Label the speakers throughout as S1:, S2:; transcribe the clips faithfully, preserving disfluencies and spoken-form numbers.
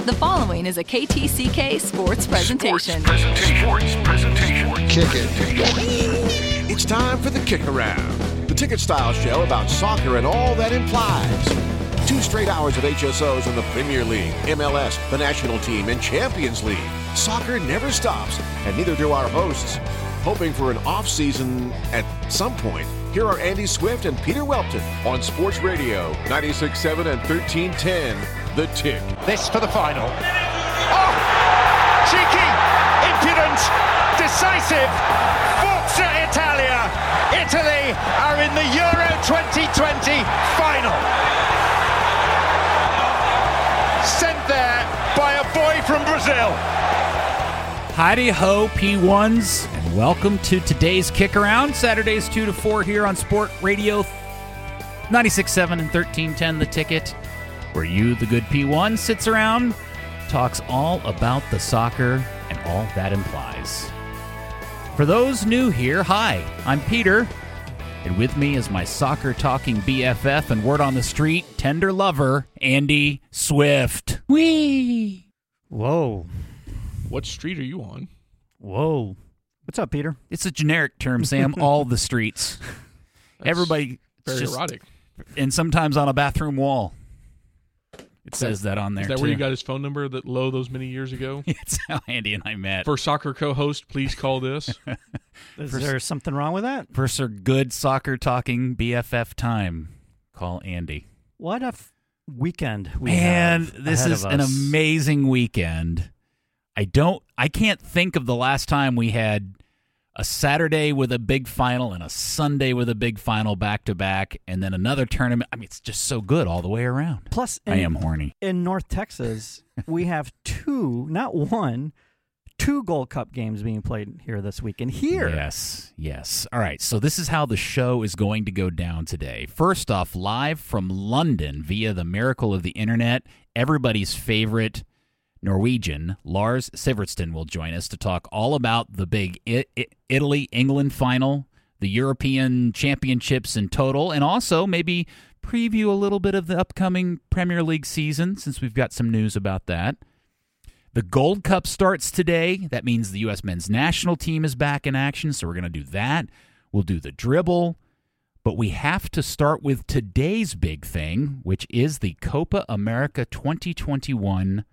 S1: The following is a K T C K sports presentation.
S2: Sports presentation. Sports presentation.
S3: Kick it.
S2: It's time for the Kick Around, the ticket-style show about soccer and all that implies. Two straight hours of H S Os in the Premier League, M L S, the national team, and Champions League. Soccer never stops, and neither do our hosts. Hoping for an off-season at some point, here are Andy Swift and Peter Welton on Sports Radio ninety-six point seven and thirteen ten, The Tick.
S4: This for the final. Oh! Cheeky, impudent, decisive, Forza Italia. Italy are in the Euro twenty twenty final. Sent there by a boy from Brazil.
S5: Howdy ho, P ones, and welcome to today's Kick Around, Saturdays two to four here on Sport Radio ninety-six point seven and thirteen ten, The Ticket, where you, the good P one, sits around, talks all about the soccer and all that implies. For those new here, hi, I'm Peter, and with me is my soccer-talking B F F and word on the street, tender lover, Andy Swift. Whee!
S6: Whoa.
S7: What street are you on?
S6: Whoa. What's up, Peter?
S5: It's a generic term, Sam. All the streets.
S7: That's
S5: Everybody.
S7: Very
S5: just,
S7: erotic.
S5: And sometimes on a bathroom wall. It says that on there,
S7: Is that
S5: too.
S7: where you got his phone number that low those many years ago?
S5: It's how Andy and I met.
S7: For soccer co-host, please call this.
S6: Is
S5: For-
S6: there something wrong with that?
S5: For Sir Good Soccer Talking B F F time, call Andy.
S6: What a f- weekend we
S5: Man,
S6: have
S5: this
S6: ahead
S5: is
S6: of
S5: an
S6: us.
S5: amazing weekend. I don't, I can't think of the last time we had a Saturday with a big final and a Sunday with a big final back to back, and then another tournament. I mean, it's just so good all the way around.
S6: Plus, in,
S5: I am horny.
S6: in North Texas, we have two, not one, two Gold Cup games being played here this weekend. Here.
S5: Yes, yes. All right, so this is how the show is going to go down today. First off, live from London via the miracle of the internet, everybody's favorite Norwegian, Lars Sivertsen, will join us to talk all about the big I- I- Italy-England final, the European Championships in total, and also maybe preview a little bit of the upcoming Premier League season, since we've got some news about that. The Gold Cup starts today. That means the U S men's national team is back in action, so we're going to do that. We'll do the dribble. But we have to start with today's big thing, which is the Copa America twenty twenty-one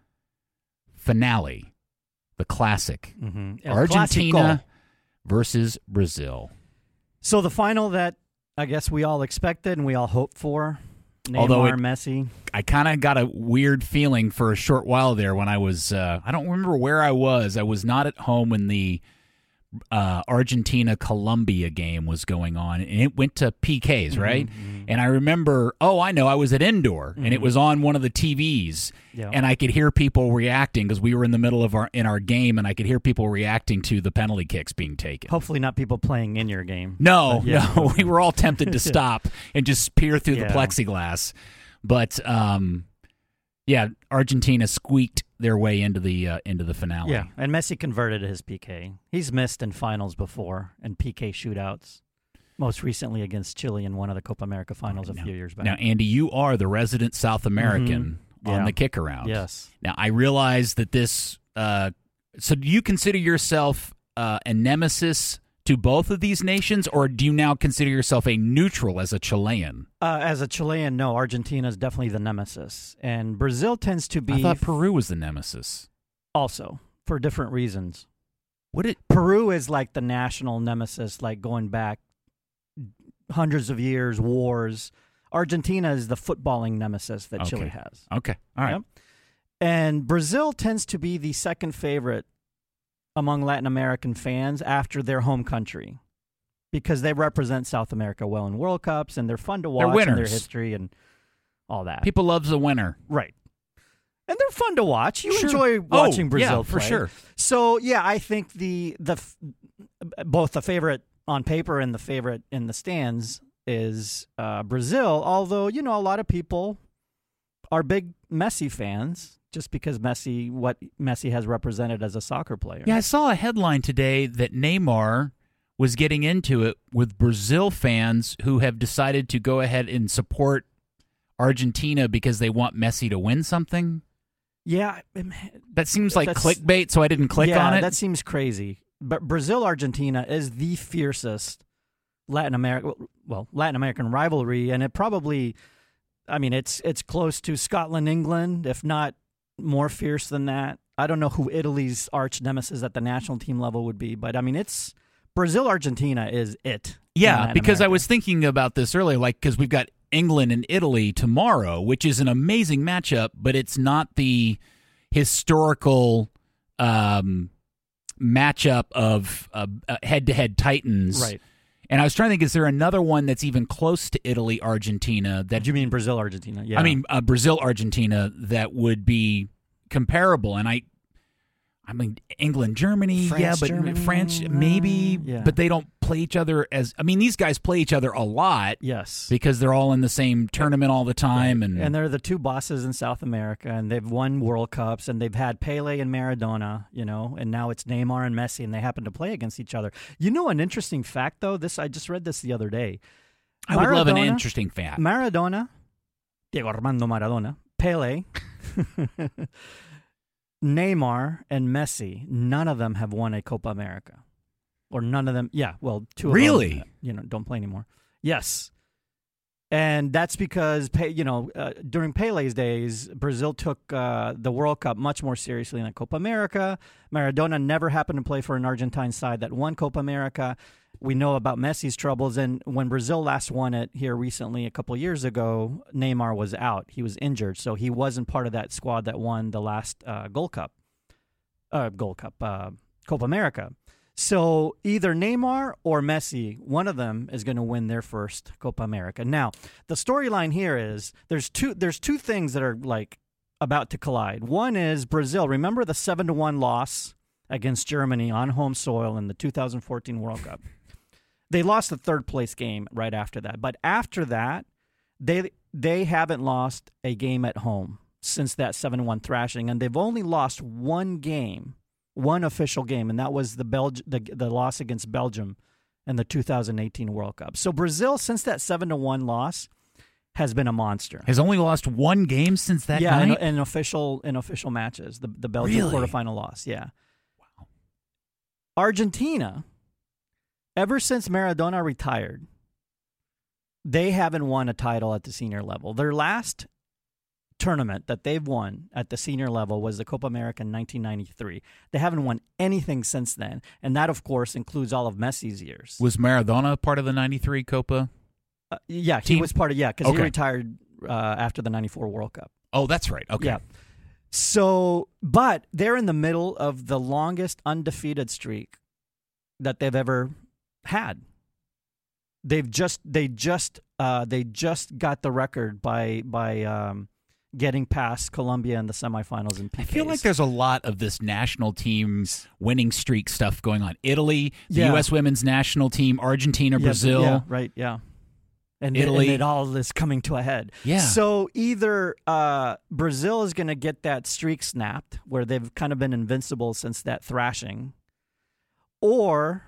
S5: finale, the classic.
S6: Mm-hmm. El
S5: Argentina
S6: Clásico.
S5: versus Brazil.
S6: So the final that I guess we all expected and we all hoped for, Neymar,
S5: Although it-
S6: Messi.
S5: I kind of got a weird feeling for a short while there when I was, uh, I don't remember where I was. I was not at home when the uh, Argentina-Colombia game was going on, and it went to P Ks, right?
S6: Mm-hmm.
S5: And I remember, oh, I know, I was at indoor, and it
S6: Mhm.
S5: was on one of the T Vs,
S6: Yeah.
S5: and I could hear people reacting because we were in the middle of our in our game, and I could hear people reacting to the penalty kicks being taken.
S6: Hopefully not people playing in your game.
S5: No,
S6: But yeah.
S5: no, we were all tempted to stop and just peer through
S6: Yeah.
S5: the plexiglass, but um, yeah, Argentina squeaked their way into the uh, into the finale.
S6: Yeah, and Messi converted his P K. He's missed in finals before and P K shootouts. Most recently against Chile in one of the Copa America finals a
S5: Now-
S6: few years back.
S5: Now, Andy, you are the resident South American on
S6: Yeah.
S5: the kick around.
S6: Yes.
S5: Now, I realize that this. Uh, so, do you consider yourself uh, a nemesis to both of these nations, or do you now consider yourself a neutral as a Chilean?
S6: Uh, as a Chilean, no, Argentina is definitely the nemesis. And Brazil tends to be
S5: I thought Peru was the nemesis.
S6: also for different reasons.
S5: What it?
S6: Peru is like the national nemesis, like going back hundreds of years, wars. Argentina is the footballing nemesis that Chile
S5: Okay.
S6: has.
S5: Okay, all right.
S6: Yep. And Brazil tends to be the second favorite among Latin American fans after their home country because they represent South America well in World Cups and they're fun to watch and their
S5: winners.
S6: history and all that.
S5: People loves the winner.
S6: Right. And they're fun to watch. You
S5: Sure.
S6: enjoy
S5: Oh,
S6: watching Brazil
S5: yeah, for
S6: play.
S5: sure.
S6: So, yeah, I think the the f- both the favorite on paper and the favorite in the stands is uh, Brazil, although, you know, a lot of people are big Messi fans just because Messi, what Messi has represented as a soccer player.
S5: Yeah, I saw a headline today that Neymar was getting into it with Brazil fans who have decided to go ahead and support Argentina because they want Messi to win something.
S6: Yeah,
S5: That seems like
S6: That's-
S5: clickbait, so I didn't click
S6: yeah,
S5: on it.
S6: that seems crazy. But Brazil Argentina is the fiercest Latin America, well, Latin American rivalry, and it probably, I mean, it's it's close to Scotland England, if not more fierce than that. I don't know who Italy's arch nemesis at the national team level would be, but I mean, it's Brazil Argentina is it. in
S5: Yeah,
S6: Latin
S5: because I
S6: America.
S5: was thinking about this earlier, like because we've got England and Italy tomorrow, which is an amazing matchup, but it's not the historical um, matchup of uh, uh, head-to-head titans.
S6: Right.
S5: And I was trying to think, is there another one that's even close to Italy, Argentina? That
S6: Do you mean Brazil Argentina? Yeah.
S5: I mean uh, Brazil, Argentina, that would be comparable. And I, I mean England, Germany,
S6: France,
S5: yeah, but
S6: Germany,
S5: France
S6: uh,
S5: maybe,
S6: yeah.
S5: but they don't play each other as. I mean, these guys play each other a lot.
S6: yes.
S5: Because they're all in the same tournament all the time, and,
S6: And they're the two bosses in South America, and they've won World Cups, and they've had Pele and Maradona, you know, and now it's Neymar and Messi, and they happen to play against each other. You know, an interesting fact, though, this I just read this the other day.
S5: I would love an
S6: Maradona-
S5: interesting fact.
S6: Maradona, Diego Armando Maradona, Pele, Neymar, and Messi, none of them have won a Copa America. Or none of them, yeah, well, two of
S5: Really?
S6: them, you know, don't play anymore. Yes. And that's because, Pe- you know, uh, during Pele's days, Brazil took uh, the World Cup much more seriously than Copa America. Maradona never happened to play for an Argentine side that won Copa America. We know about Messi's troubles, and when Brazil last won it here recently, a couple years ago, Neymar was out. He was injured, so he wasn't part of that squad that won the last uh, Gold Cup, uh, Gold Cup, uh, Copa America. So either Neymar or Messi, one of them is going to win their first Copa America. Now, the storyline here is there's two there's two things that are like about to collide. One is Brazil. Remember the seven to one loss against Germany on home soil in the two thousand fourteen World Cup. They lost the third place game right after that. But after that, they they haven't lost a game at home since that seven to one thrashing, and they've only lost one game. One official game, and that was the Belg- the, the loss against Belgium in the two thousand eighteen World Cup. So Brazil, since that seven to one loss, has been a monster.
S5: Has only lost one game since that
S6: yeah, in,
S5: night?
S6: in official in official matches, the the Belgium
S5: Really?
S6: quarterfinal loss. Yeah. Wow. Argentina, ever since Maradona retired, they haven't won a title at the senior level. Their last tournament that they've won at the senior level was the Copa America in nineteen ninety-three. They haven't won anything since then, and that, of course, includes all of Messi's years.
S5: Was Maradona part of the ninety-three Copa?
S6: Uh, yeah, he
S5: team?
S6: was part of, yeah, because
S5: Okay.
S6: he retired uh, after the ninety-four World Cup.
S5: Oh, that's right. Okay.
S6: Yeah. So, but they're in the middle of the longest undefeated streak that they've ever had. They've just, they just, uh, they just got the record by, by, um, getting past Colombia in the semifinals in P Ks.
S5: I feel like there's a lot of this national team's winning streak stuff going on. Italy, the
S6: Yeah.
S5: U S women's national team, Argentina,
S6: Yeah,
S5: Brazil.
S6: yeah, right, yeah. And it-
S5: Italy.
S6: and it all is coming to a head.
S5: Yeah.
S6: So either uh, Brazil is going to get that streak snapped, where they've kind of been invincible since that thrashing, or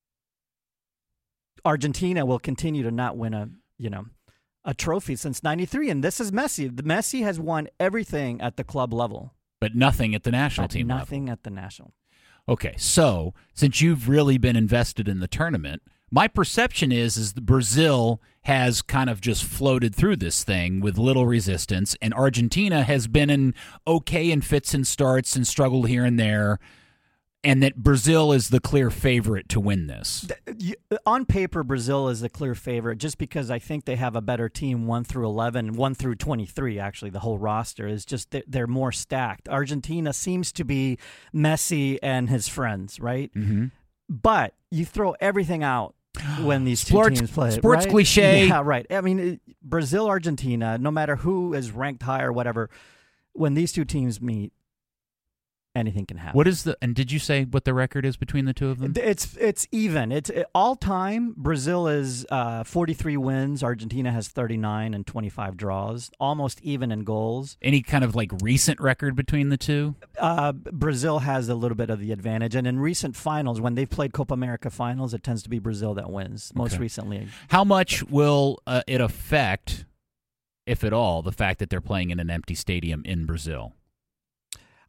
S6: Argentina will continue to not win a, you know, a trophy since ninety-three. And this is Messi. The Messi has won everything at the club level,
S5: But nothing at the national
S6: but
S5: team level.
S6: nothing at the national.
S5: Okay, so since you've really been invested in the tournament, my perception is is that Brazil has kind of just floated through this thing with little resistance, and Argentina has been in okay in fits and starts and struggled here and there, and that Brazil is the clear favorite to win this.
S6: You- On paper, Brazil is the clear favorite just because I think they have a better team one through eleven, one through twenty-three, actually. The whole roster is just, they're- they're more stacked. Argentina seems to be Messi and his friends, right?
S5: Mm-hmm.
S6: But you throw everything out when these two
S5: Sports-
S6: teams play.
S5: sports
S6: right?
S5: cliche.
S6: Yeah, right. I mean, it- Brazil, Argentina, no matter who is ranked high or whatever, when these two teams meet, anything can happen.
S5: What is the and did you say what the record is between the two of them?
S6: It's it's even. It's it, all time. Brazil is uh, forty-three wins. Argentina has thirty-nine and twenty-five draws. Almost even in goals.
S5: Any kind of like recent record between the two?
S6: Uh, Brazil has a little bit of the advantage, and in recent finals, when they've played Copa America finals, it tends to be Brazil that wins. Most
S5: Okay.
S6: recently,
S5: How much will uh, it affect, if at all, the fact that they're playing in an empty stadium in Brazil?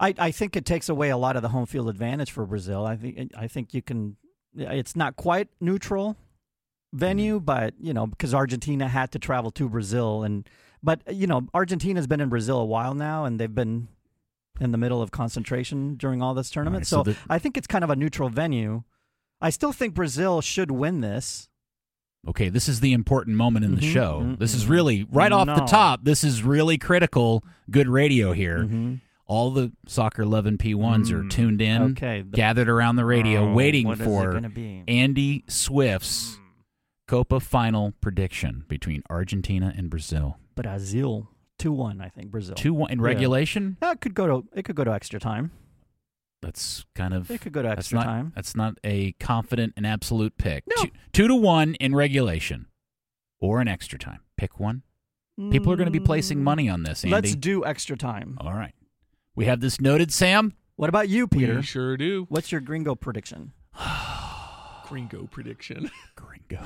S6: I, I think it takes away a lot of the home field advantage for Brazil. I think I think you can. It's not quite neutral venue, but you know because Argentina had to travel to Brazil, and but you know Argentina's been in Brazil a while now, and they've been in the middle of concentration during all this tournament.
S5: Right,
S6: so
S5: so the-
S6: I think it's kind of a neutral venue. I still think Brazil should win this.
S5: Okay, this is the important moment in the
S6: Mhm,
S5: show.
S6: mhm,
S5: This is
S6: mhm.
S5: really, right off the
S6: No.
S5: top, this is really critical. Good radio here.
S6: Mhm.
S5: All the Soccer eleven P ones are
S6: Mm,
S5: tuned in,
S6: okay, the-
S5: gathered around the radio,
S6: Oh,
S5: waiting
S6: what is it
S5: for
S6: gonna be?
S5: Andy Swift's Copa final prediction between Argentina and Brazil.
S6: Brazil two one. I think Brazil
S5: two one in
S6: Yeah.
S5: regulation?
S6: That could go to it could go to extra time.
S5: That's kind of
S6: It could go to
S5: that's
S6: extra
S5: not
S6: time.
S5: that's not a confident and absolute pick.
S6: No.
S5: Two, two to one in regulation, or in extra time. Pick one. People are going to be placing money on this, Andy.
S6: Let's do extra time.
S5: All right. We have this noted, Sam.
S6: What about you, Peter?
S7: We sure do.
S6: What's your gringo prediction?
S7: Gringo prediction.
S5: Gringo.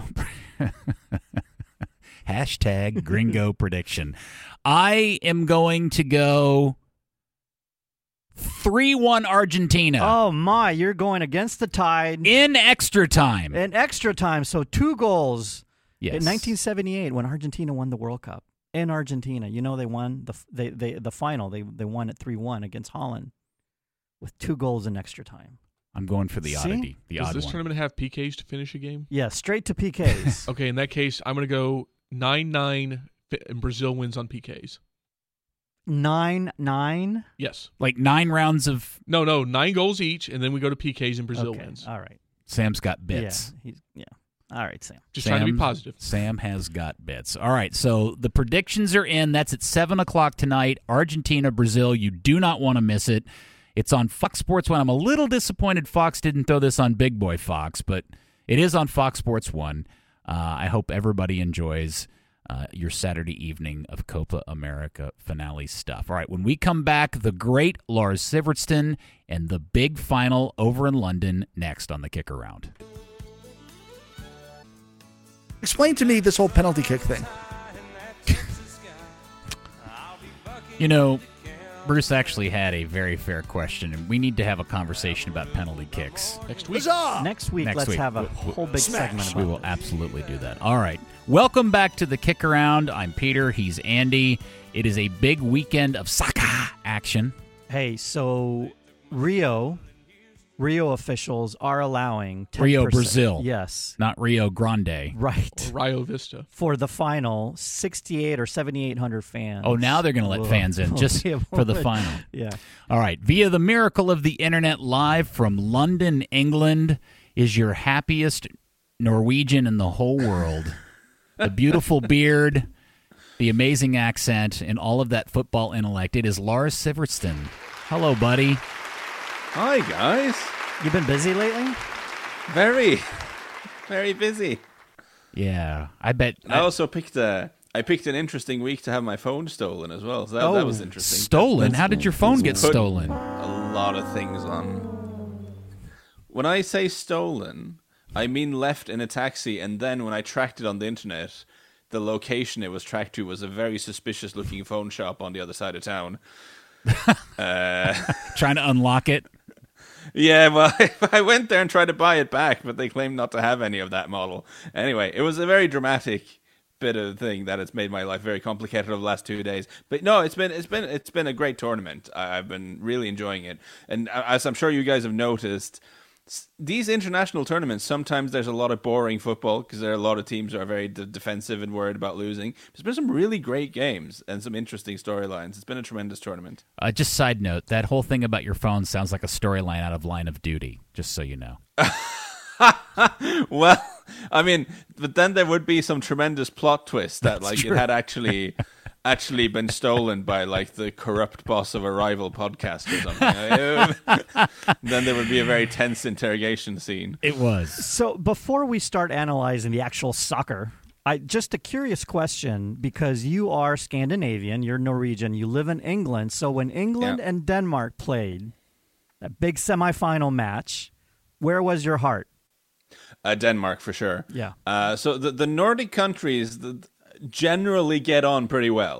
S5: Hashtag gringo prediction. I am going to go three one Argentina
S6: Oh my, you're going against the tide
S5: in extra time.
S6: in extra time. So two goals
S5: Yes.
S6: in nineteen seventy-eight when Argentina won the World Cup in Argentina. You know they won the they, they the final. They they won it three one against Holland with two goals in extra time.
S5: I'm going for the
S6: See?
S5: oddity. The
S7: Does
S5: odd
S7: this
S5: one.
S7: tournament have P Ks to finish a game?
S6: Yeah, straight to P Ks.
S7: Okay, in that case, I'm going to go nine nine, and Brazil wins on P Ks.
S6: nine nine.
S7: Yes.
S5: Like nine rounds of
S7: No, no, nine goals each, and then we go to P Ks and Brazil
S6: Okay,
S7: wins.
S6: all right.
S5: Sam's got bits.
S6: Yeah, he's, yeah. All right, Sam.
S7: Just trying to be
S5: Sam-
S7: positive.
S5: Sam has got bits. All right, so the predictions are in. That's at seven o'clock tonight. Argentina, Brazil. You do not want to miss it. It's on Fox Sports one. I'm a little disappointed Fox didn't throw this on Big Boy Fox, but it is on Fox Sports one. Uh, I hope everybody enjoys uh, your Saturday evening of Copa America finale stuff. All right, when we come back, the great Lars Sivertsen and the big final over in London next on the Kick Around.
S8: Explain to me this whole penalty kick thing.
S5: You know, Bruce actually had a very fair question, and we need to have a conversation about penalty kicks.
S7: Next week.
S8: Huzzah!
S6: Next week,
S5: Next
S6: let's
S5: week.
S6: have a
S5: W- w-
S6: whole big
S8: Smash.
S6: segment
S5: We
S6: about
S5: will
S6: it.
S5: absolutely do that. All right. Welcome back to the Kick Around. I'm Peter. He's Andy. It is a big weekend of soccer action.
S6: Hey, so Rio, Rio officials are allowing ten percent.
S5: Rio, Brazil.
S6: Yes,
S5: Not Rio Grande.
S6: right.
S7: Or Rio Vista.
S6: For the final, sixty-eight or seventy-eight hundred fans.
S5: Oh, now they're going to let
S6: will-
S5: fans in
S6: will
S5: just
S6: be able
S5: for the
S6: to-
S5: final.
S6: Yeah.
S5: All right. Via the miracle of the internet, live from London, England, is your happiest Norwegian in the whole world. The beautiful beard, the amazing accent, and all of that football intellect. It is Lars Sivertsen. Hello, buddy.
S9: Hi, guys.
S6: You been busy lately?
S9: Very, very busy.
S5: Yeah, I bet.
S9: And I also picked a. I picked an interesting week to have my phone stolen as well. So that, that was
S6: Oh,
S9: interesting.
S5: Stolen? How did your phone get
S9: Put
S5: stolen?
S9: A lot of things on. When I say stolen, I mean left in a taxi, and then when I tracked it on the internet, the location it was tracked to was a very suspicious-looking phone shop on the other side of town. uh,
S5: Trying to unlock it?
S9: Yeah, well, I went there and tried to buy it back, but they claimed not to have any of that model. Anyway, it was a very dramatic bit of thing that it's made my life very complicated over the last two days. But no, it's been it's been it's been a great tournament. I, I've been really enjoying it, and as I'm sure you guys have noticed, s- these international tournaments, sometimes there's a lot of boring football because there are a lot of teams who are very de- defensive and worried about losing. There's been some really great games and some interesting storylines. It's been a tremendous tournament.
S5: Uh, just side note, that whole thing about your phone sounds like a storyline out of Line of Duty, just so you know.
S9: Well, I mean, but then there would be some tremendous plot twist that,
S5: That's
S9: like,
S5: true.
S9: it had actually actually been stolen by, like, the corrupt boss of a rival podcast or something. Then there would be a very tense interrogation scene.
S5: It was.
S6: So before we start analyzing the actual soccer, I just a curious question because you are Scandinavian, you're Norwegian, you live in England. So when England
S9: Yeah.
S6: and Denmark played that big semifinal match, where was your heart?
S9: Uh, Denmark, for sure.
S6: Yeah.
S9: Uh, so the, the Nordic countries the, generally get on pretty well.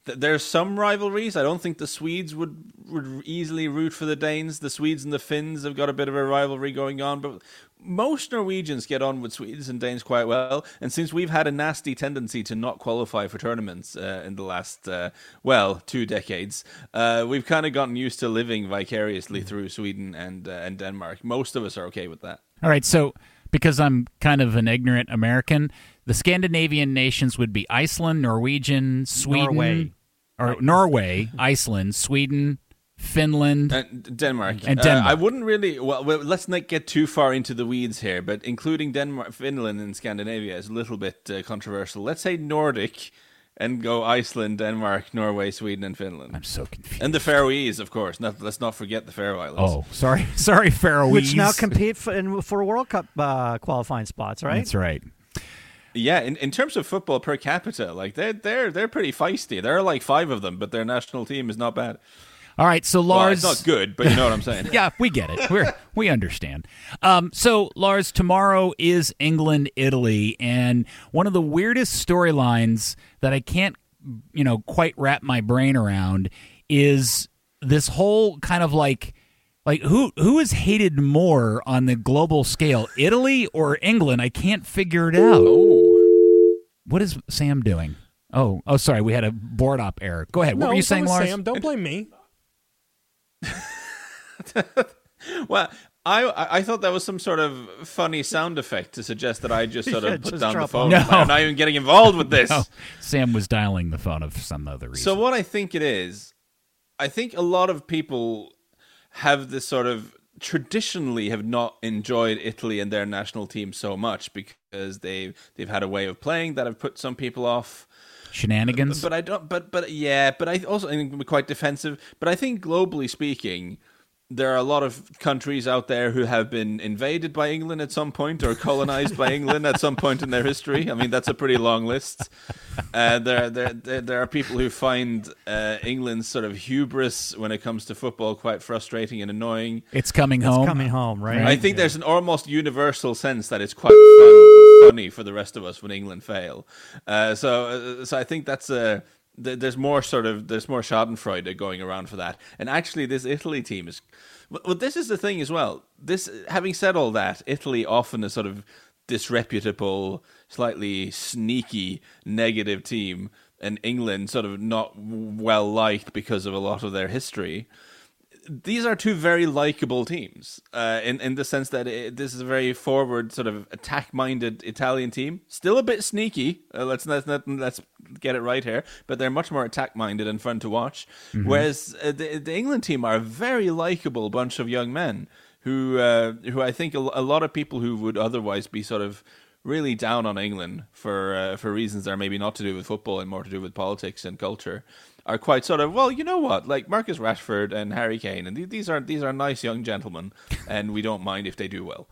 S9: th- there's some rivalries. I don't think the Swedes would would easily root for the Danes. The Swedes and the Finns have got a bit of a rivalry going on, but most Norwegians get on with Swedes and Danes quite well. And since we've had a nasty tendency to not qualify for tournaments uh, in the last, uh, well, two decades, uh, we've kind of gotten used to living vicariously through Sweden and uh, and Denmark. Most of us are okay with that.
S5: All right, so because I'm kind of an ignorant American, the Scandinavian nations would be Iceland, Norwegian, Sweden,
S6: Norway.
S5: or Norway, Iceland, Sweden, Finland,
S9: and Denmark.
S5: And Denmark.
S9: Uh, I wouldn't really. Well, well, let's not get too far into the weeds here, but including Denmark, Finland, and Scandinavia is a little bit uh, controversial. Let's say Nordic, and go Iceland, Denmark, Norway, Sweden, and Finland.
S5: I'm so confused.
S9: And the Faroese, of course. Not, let's not forget the Faroe Islands.
S5: Oh, sorry, sorry, Faroese.
S6: Which now compete for, in, for World Cup uh, qualifying spots, right?
S5: That's right.
S9: Yeah, in, in terms of football per capita, like they're they're they're pretty feisty. There are like five of them, but their national team is not bad.
S5: All right, so Lars,
S9: well, it's not good, but you know what I'm saying.
S5: Yeah, we get it. We we understand. Um, so Lars, tomorrow is England Italy, and one of the weirdest storylines that I can't, you know, quite wrap my brain around is this whole kind of like. Like, who who is hated more on the global scale, Italy or England? I can't figure it out.
S9: Oh.
S5: What is Sam doing? Oh, oh, sorry, we had a board op error. Go ahead. What
S10: no,
S5: were you
S10: that
S5: saying,
S10: was
S5: Lars?
S10: Sam, don't blame me.
S9: Well, I I thought that was some sort of funny sound effect to suggest that I just sort of
S6: Yeah,
S9: put
S6: just
S9: down the
S6: drop
S9: phone.
S5: off. No.
S9: I'm not even getting involved with this.
S5: No, Sam was dialing the phone of some other reason.
S9: So what I think it is, I think a lot of people have this sort of traditionally have not enjoyed Italy and their national team so much because they've they've had a way of playing that have put some people off.
S5: Shenanigans.
S9: But I don't. But but yeah. But I also think we're quite defensive. But I think globally speaking, there are a lot of countries out there who have been invaded by England at some point or colonized by England at some point in their history. I mean, that's a pretty long list. Uh, there, there, there, there are people who find uh, England's sort of hubris when it comes to football quite frustrating and annoying.
S5: It's coming
S6: It's
S5: home.
S6: coming home, right?
S9: I think there's an almost universal sense that it's quite fun, funny for the rest of us when England fail. Uh, so, uh, so I think that's a. There's more sort of there's more Schadenfreude going around for that, and actually this Italy team is. Well, this is the thing as well. This, having said all that, Italy often a sort of disreputable, slightly sneaky, negative team, and England sort of not well liked because of a lot of their history. These are two very likable teams, uh, in in the sense that it, this is a very forward, sort of attack-minded Italian team. Still a bit sneaky. Uh, let's let's not, let's get it right here. But they're much more attack-minded and fun to watch. Mm-hmm. Whereas uh, the the England team are a very likable bunch of young men who uh, who I think a, a lot of people who would otherwise be sort of really down on England for uh, for reasons that are maybe not to do with football and more to do with politics and culture, are quite sort of, well, you know what, like Marcus Rashford and Harry Kane, and these are these are nice young gentlemen, and we don't mind if they do well.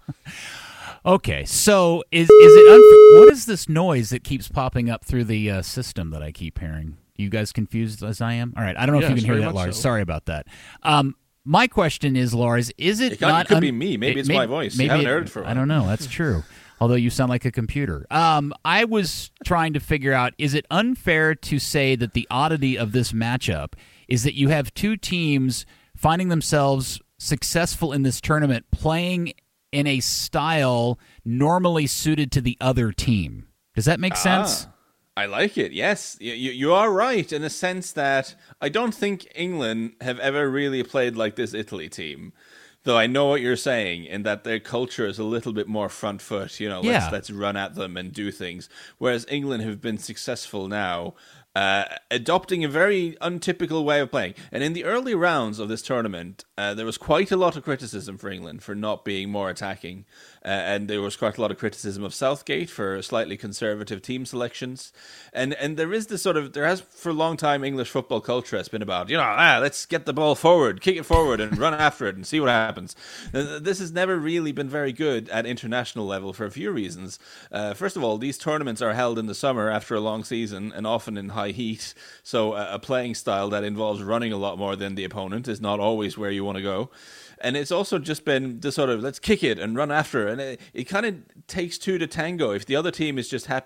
S5: Okay, so is is it unf- what is this noise that keeps popping up through the uh, system that I keep hearing? You guys confused as I am? All right, I don't know
S7: Yes,
S5: if you can hear
S7: very
S5: that,
S7: much
S5: Lars.
S7: so.
S5: Sorry about that. Um, my question is, Lars, is it,
S9: It could-
S5: not?
S9: it could
S5: un-
S9: be me. Maybe it's
S5: may-
S9: my voice. I
S5: Maybe
S9: haven't
S5: it-
S9: heard it for a
S5: I
S9: while.
S5: don't know. That's true. Although you sound like a computer. Um, I was trying to figure out, is it unfair to say that the oddity of this matchup is that you have two teams finding themselves successful in this tournament playing in a style normally suited to the other team? Does that make sense?
S9: Ah, I like it. Yes, you, you you are right in a sense that I don't think England have ever really played like this Italy team. Though I know what you're saying, in that their culture is a little bit more front foot. You know, let's
S5: Yeah.
S9: let's run at them and do things. Whereas England have been successful now, uh, adopting a very untypical way of playing. And in the early rounds of this tournament, uh, there was quite a lot of criticism for England for not being more attacking, uh, and there was quite a lot of criticism of Southgate for slightly conservative team selections. And and there is this sort of there has for a long time English football culture has been about, you know, ah, let's get the ball forward, kick it forward, and run after it and see what happens. Uh, This has never really been very good at international level for a few reasons. Uh, first of all, these tournaments are held in the summer after a long season and often in high heat. So uh, a playing style that involves running a lot more than the opponent is not always where you want to go. And it's also just been the sort of, let's kick it and run after it. And it, it kind of takes two to tango. If the other team is just happy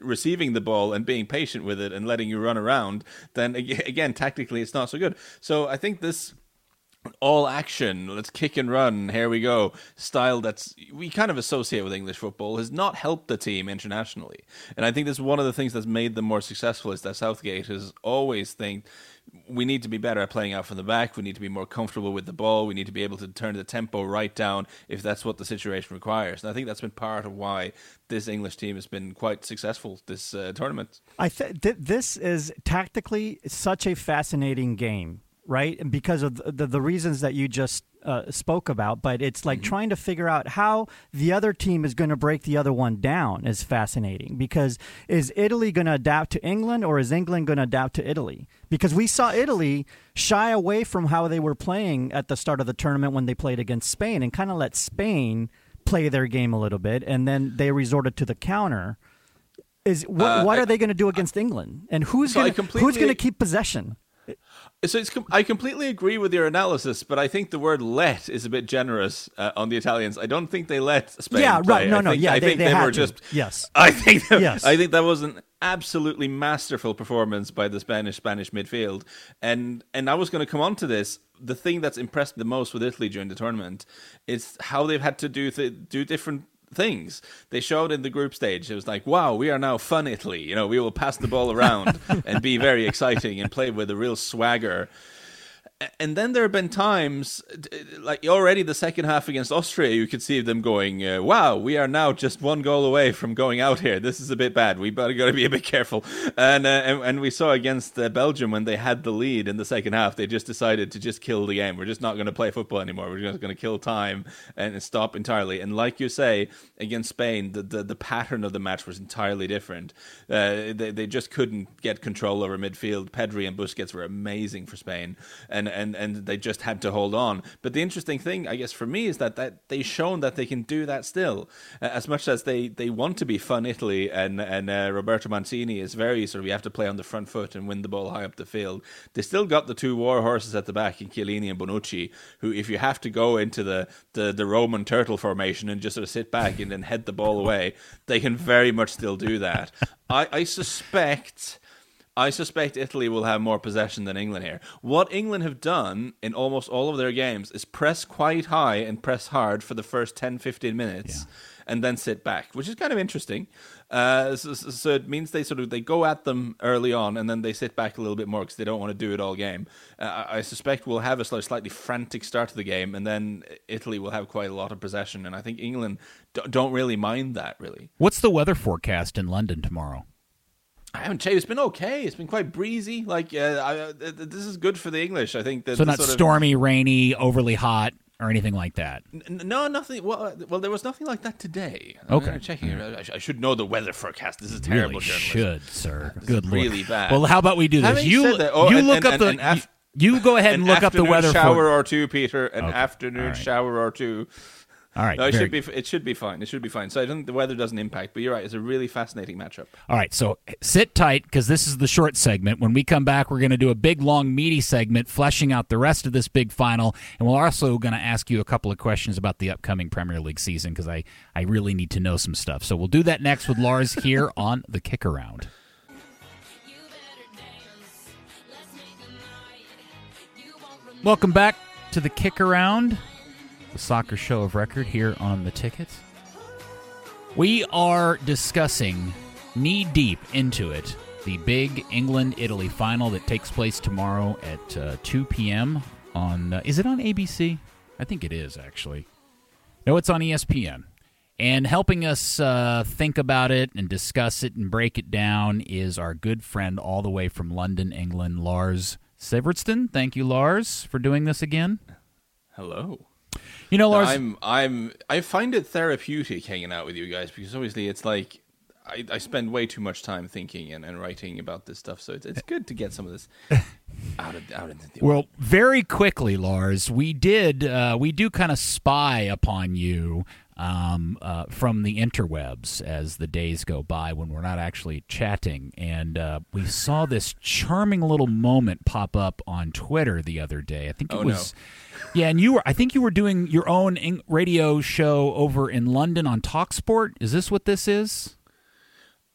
S9: receiving the ball and being patient with it and letting you run around, then again, tactically, it's not so good. So I think this all action, let's kick and run, here we go, style that's we kind of associate with English football has not helped the team internationally. And I think that's one of the things that's made them more successful, is that Southgate has always think we need to be better at playing out from the back, we need to be more comfortable with the ball, we need to be able to turn the tempo right down if that's what the situation requires. And I think that's been part of why this English team has been quite successful this uh, tournament.
S6: I th- th- This is tactically such a fascinating game. Right? And because of the, the reasons that you just uh, spoke about, but it's like mm-hmm. trying to figure out how the other team is going to break the other one down is fascinating. Because is Italy going to adapt to England, or is England going to adapt to Italy? Because we saw Italy shy away from how they were playing at the start of the tournament when they played against Spain, and kind of let Spain play their game a little bit, and then they resorted to the counter. Is wh- uh, what I, are they going to do against I, England? And who's so going who's going to keep possession?
S9: So it's, I completely agree with your analysis, but I think the word "let" is a bit generous uh, on the Italians. I don't think they let Spain
S6: yeah,
S9: play.
S6: right. No,
S9: I
S6: no,
S9: think,
S6: yeah,
S9: I
S6: they,
S9: think
S6: they,
S9: they,
S6: they
S9: were
S6: to.
S9: just.
S6: Yes,
S9: I think. That,
S6: yes.
S9: I think that was an absolutely masterful performance by the Spanish Spanish midfield, and and I was going to come on to this. The thing that's impressed the most with Italy during the tournament is how they've had to do th- do different things. They showed in the group stage, it was like, wow, we are now fun Italy. You know, we will pass the ball around and be very exciting and play with a real swagger. And then there have been times, like already the second half against Austria, you could see them going, uh, wow, we are now just one goal away from going out here. This is a bit bad. We better got to be a bit careful. And, uh, and and we saw against uh, Belgium when they had the lead in the second half, they just decided to just kill the game. We're just not going to play football anymore. We're just going to kill time and stop entirely. And like you say, against Spain, the, the, the pattern of the match was entirely different. Uh, they, they just couldn't get control over midfield. Pedri and Busquets were amazing for Spain. And And, and they just had to hold on. But the interesting thing, I guess, for me is that, that they've shown that they can do that still. Uh, as much as they, they want to be fun Italy, and, and uh, Roberto Mancini is very sort of, you have to play on the front foot and win the ball high up the field. They still got the two war horses at the back in Chiellini and Bonucci, who, if you have to go into the, the, the Roman turtle formation and just sort of sit back and then head the ball away, they can very much still do that. I, I suspect... I suspect Italy will have more possession than England here. What England have done in almost all of their games is press quite high and press hard for the first ten, fifteen minutes, yeah. and then sit back, which is kind of interesting. Uh, so, so it means they sort of they go at them early on, and then they sit back a little bit more because they don't want to do it all game. Uh, I suspect we'll have a slightly frantic start to the game, and then Italy will have quite a lot of possession, and I think England don't really mind that, really.
S5: What's the weather forecast in London tomorrow?
S9: I haven't checked. It's been okay. It's been quite breezy. Like uh, I, uh, this is good for the English. I think that
S5: so. Not
S9: sort
S5: stormy,
S9: of,
S5: rainy, overly hot, or anything like that.
S9: N- no, nothing. Well, well, there was nothing like that today.
S5: Okay,
S9: I'm checking. Mm. I, sh- I should know the weather forecast. This is terrible.
S5: Really
S9: journalism.
S5: should, sir.
S9: This
S5: Good
S9: is
S5: Lord.
S9: Really bad.
S5: Well, how about we do this?
S9: Having
S5: You
S9: that, oh,
S5: you
S9: and,
S5: look
S9: and,
S5: up the.
S9: And, and af-
S5: you go ahead and look up the weather.
S9: Shower
S5: for-
S9: or two, Peter. An
S5: okay.
S9: afternoon
S5: right.
S9: shower or two.
S5: All right.
S9: No, it should
S5: very...
S9: be. It should be fine. It should be fine. So I don't think the weather doesn't impact. But you're right. It's a really fascinating matchup.
S5: All right. So sit tight because this is the short segment. When we come back, we're going to do a big, long, meaty segment, fleshing out the rest of this big final, and we're also going to ask you a couple of questions about the upcoming Premier League season because I I really need to know some stuff. So we'll do that next with Lars here on the Kick Around. Welcome back to the Kick Around, the soccer show of record here on the Ticket. We are discussing knee-deep into it the big England-Italy final that takes place tomorrow at uh, two p.m. on... Uh, is it on A B C? I think it is, actually. No, it's on E S P N. And helping us uh, think about it and discuss it and break it down is our good friend all the way from London, England, Lars Sivertsen. Thank you, Lars, for doing this again.
S9: Hello.
S5: You know, Lars,
S9: I'm I'm I find it therapeutic hanging out with you guys because obviously it's like I, I spend way too much time thinking and, and writing about this stuff, so it's it's good to get some of this out of out into the
S5: well, very quickly, Lars, we did uh, we do kind of spy upon you um, uh, from the interwebs as the days go by when we're not actually chatting, and uh, we saw this charming little moment pop up on Twitter the other day. I think it
S9: oh,
S5: was.
S9: No.
S5: Yeah, and you were. I think you were doing your own in- radio show over in London on TalkSport. Is this what this is?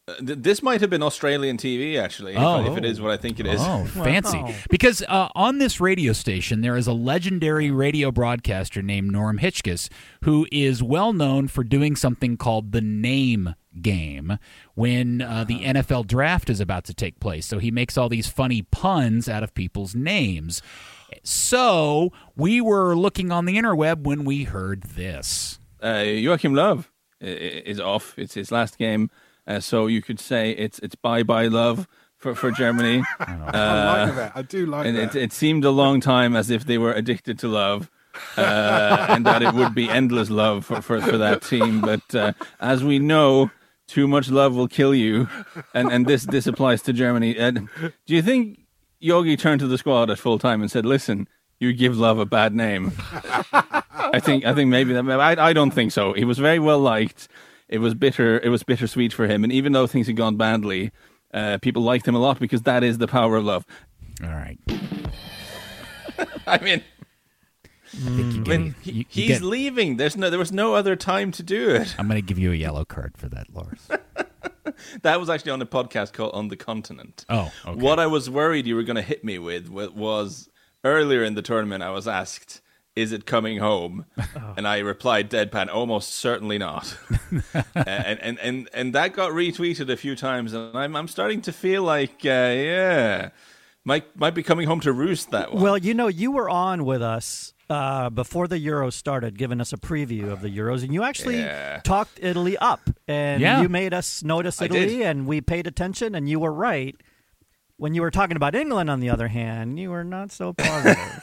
S9: Th- This might have been Australian T V, actually, if-
S5: Oh.
S9: if it is what I think it is.
S5: Oh, fancy.
S6: Wow.
S5: Because uh, on this radio station, there is a legendary radio broadcaster named Norm Hitchkiss who is well known for doing something called the name game when uh, the N F L draft is about to take place. So he makes all these funny puns out of people's names. So we were looking on the interweb when we heard this.
S9: Uh, Joachim Löw i- i- is off. It's his last game. Uh, so you could say it's it's bye-bye love for, for Germany.
S8: I like that. I do like
S9: And
S8: that.
S9: it, it seemed a long time as if they were addicted to love, uh, and that it would be endless love for, for, for that team. But uh, as we know, too much love will kill you, and, and this, this applies to Germany. Uh, do you think Yogi turned to the squad at full time and said, listen, you give love a bad name? I think I think maybe that. I, I don't think so. He was very well liked. It was bitter. It was bittersweet for him, and even though things had gone badly, uh, people liked him a lot because that is the power of love.
S5: All right.
S9: I mean,
S5: I think you
S9: I
S5: get-
S9: mean,
S5: you-
S9: he-
S5: you
S9: he's
S5: get-
S9: leaving. There's no. There was no other time to do it.
S5: I'm going to give you a yellow card for that, Lars.
S9: That was actually on a podcast called On the Continent.
S5: Oh, okay.
S9: What I was worried you were going to hit me with wa- was earlier in the tournament. I was asked, "Is it coming home?"
S5: Oh.
S9: And I replied deadpan, "Almost certainly not." and, and and and that got retweeted a few times, and I'm I'm starting to feel like, uh, yeah, might might be coming home to roost that one.
S6: Well, you know, you were on with us uh, before the Euros started, giving us a preview of the Euros, and you actually
S9: Yeah.
S6: talked Italy up, and
S5: Yeah.
S6: you made us notice
S9: I
S6: Italy,
S9: did.
S6: and we paid attention, and you were right. When you were talking about England, on the other hand, you were not so positive.